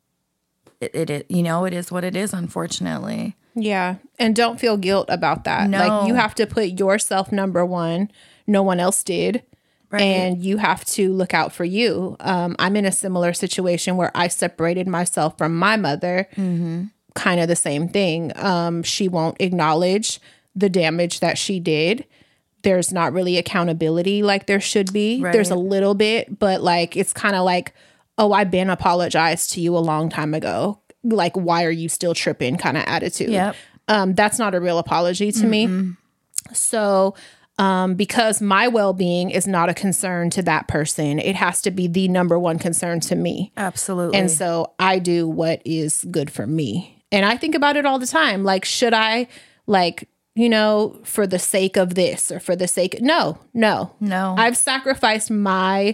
It, it, it you know, it is what it is, unfortunately. Yeah. And don't feel guilt about that. No. Like you have to put yourself number one. No one else did. Right. And you have to look out for you. Um, I'm in a similar situation where I separated myself from my mother. Mm-hmm. Kind of the same thing. Um, she won't acknowledge the damage that she did. There's not really accountability like there should be. Right. There's a little bit, but like it's kind of like, oh, I've been apologized to you a long time ago. Like, why are you still tripping kind of attitude. Yep. Um, that's not a real apology to me. So um, because my well-being is not a concern to that person, it has to be the number one concern to me. Absolutely. And so I do what is good for me. And I think about it all the time. Like, should I, like, you know, for the sake of this or for the sake, no, no, No. I've sacrificed my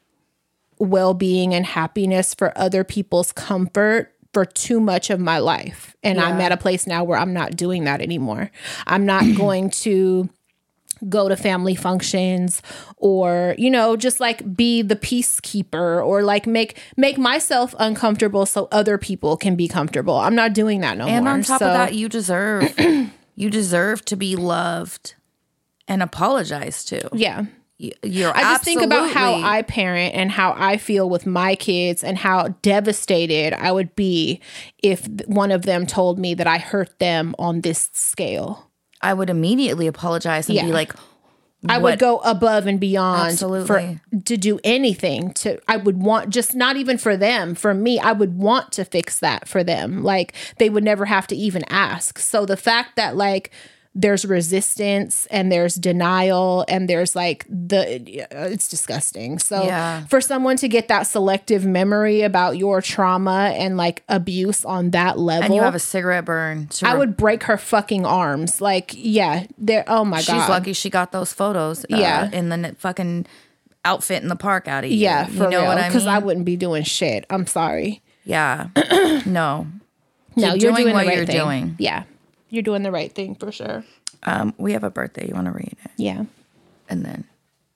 well-being and happiness for other people's comfort for too much of my life. And I'm Yeah. at a place now where I'm not doing that anymore. I'm not going to go to family functions or, you know, just like be the peacekeeper or like make make myself uncomfortable so other people can be comfortable. I'm not doing that no and more. on top So- of that, you deserve you deserve to be loved and apologized to. yeah. Y- You're I just think about how absolutely- I parent and how I feel with my kids and how devastated I would be if th- one of them told me that I hurt them on this scale. I would immediately apologize and Yeah. be like, I what- would go above and beyond Absolutely. for to do anything to I would want just not even for them, for me, I would want to fix that for them. Like they would never have to even ask. So the fact that like there's resistance and there's denial and there's like the it's disgusting. So Yeah. for someone to get that selective memory about your trauma and like abuse on that level, and you have a cigarette burn. To I re- would break her fucking arms. Like, yeah, there. Oh my She's god, lucky she got those photos. Uh, Yeah. in the n- fucking outfit in the park out of you. Yeah, for you know real. what I Because mean? I wouldn't be doing shit. I'm sorry. yeah. No. No, Keep you're doing doing what the right you're thing. doing. Yeah, you're doing the right thing for sure. Um, we have a birthday. You want to read it, Yeah. and then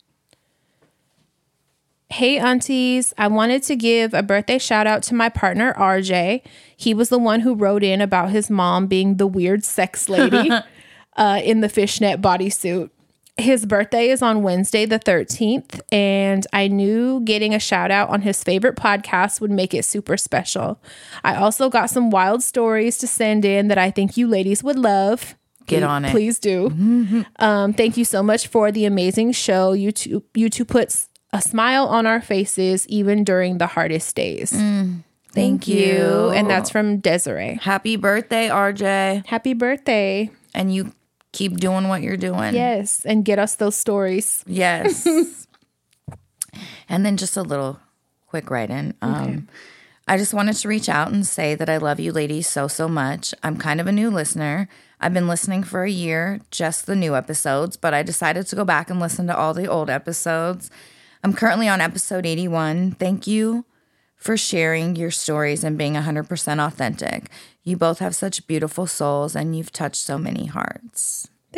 Hey, aunties. I wanted to give a birthday shout out to my partner, R J. He was the one who wrote in about his mom being the weird sex lady uh, in the fishnet bodysuit. His birthday is on Wednesday, the thirteenth, and I knew getting a shout out on his favorite podcast would make it super special. I also got some wild stories to send in that I think you ladies would love. Get Please- on it. Please do. Um, thank you so much for the amazing show. You two, you two puts a smile on our faces even during the hardest days. thank, you. And that's from Desiree. happy birthday, R J. Happy birthday. And you keep doing what you're doing. Yes. And get us those stories. Yes. And then just a little quick write in. Um, I just wanted to reach out and say that I love you ladies so, so much. I'm kind of a new listener. I've been listening for a year, just the new episodes, but I decided to go back and listen to all the old episodes. I'm currently on episode eighty-one. Thank you for sharing your stories and being one hundred percent authentic. You both have such beautiful souls and you've touched so many hearts.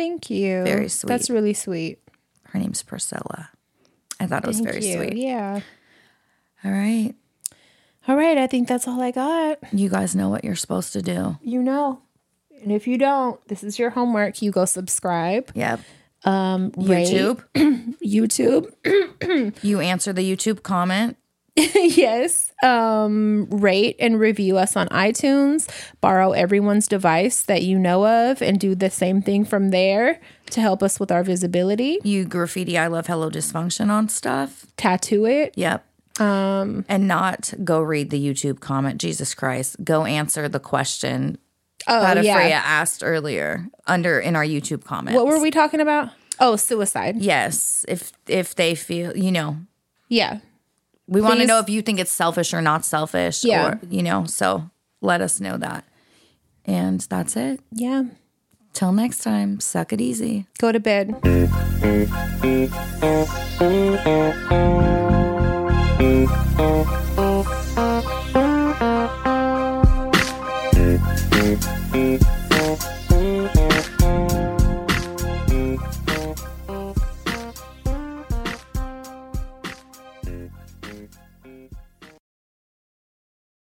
thank you. Very sweet. That's really sweet. Her name's Priscilla. I thought it was Thank very you. sweet. Yeah. All right. All right. I think that's all I got. You guys know what you're supposed to do. You know. And if you don't, this is your homework. You go subscribe. Yep. Um, rate. YouTube. YouTube. You answer the YouTube comment. Yes. Um, rate and review us on iTunes. Borrow everyone's device that you know of and do the same thing from there to help us with our visibility. You graffiti I love hello dysfunction on stuff. Tattoo it. Yep. Um, and not go read the YouTube comment. Jesus Christ. Go answer the question Oh, that yeah. Freya asked earlier under in our YouTube comments. What were we talking about? Oh, suicide. Yes. If if they feel, you know, Yeah. we want to Please. know if you think it's selfish or not selfish. Yeah. Or, you know, so let us know that. And that's it. Yeah. Till next time, suck it easy. Go to bed. Thank you.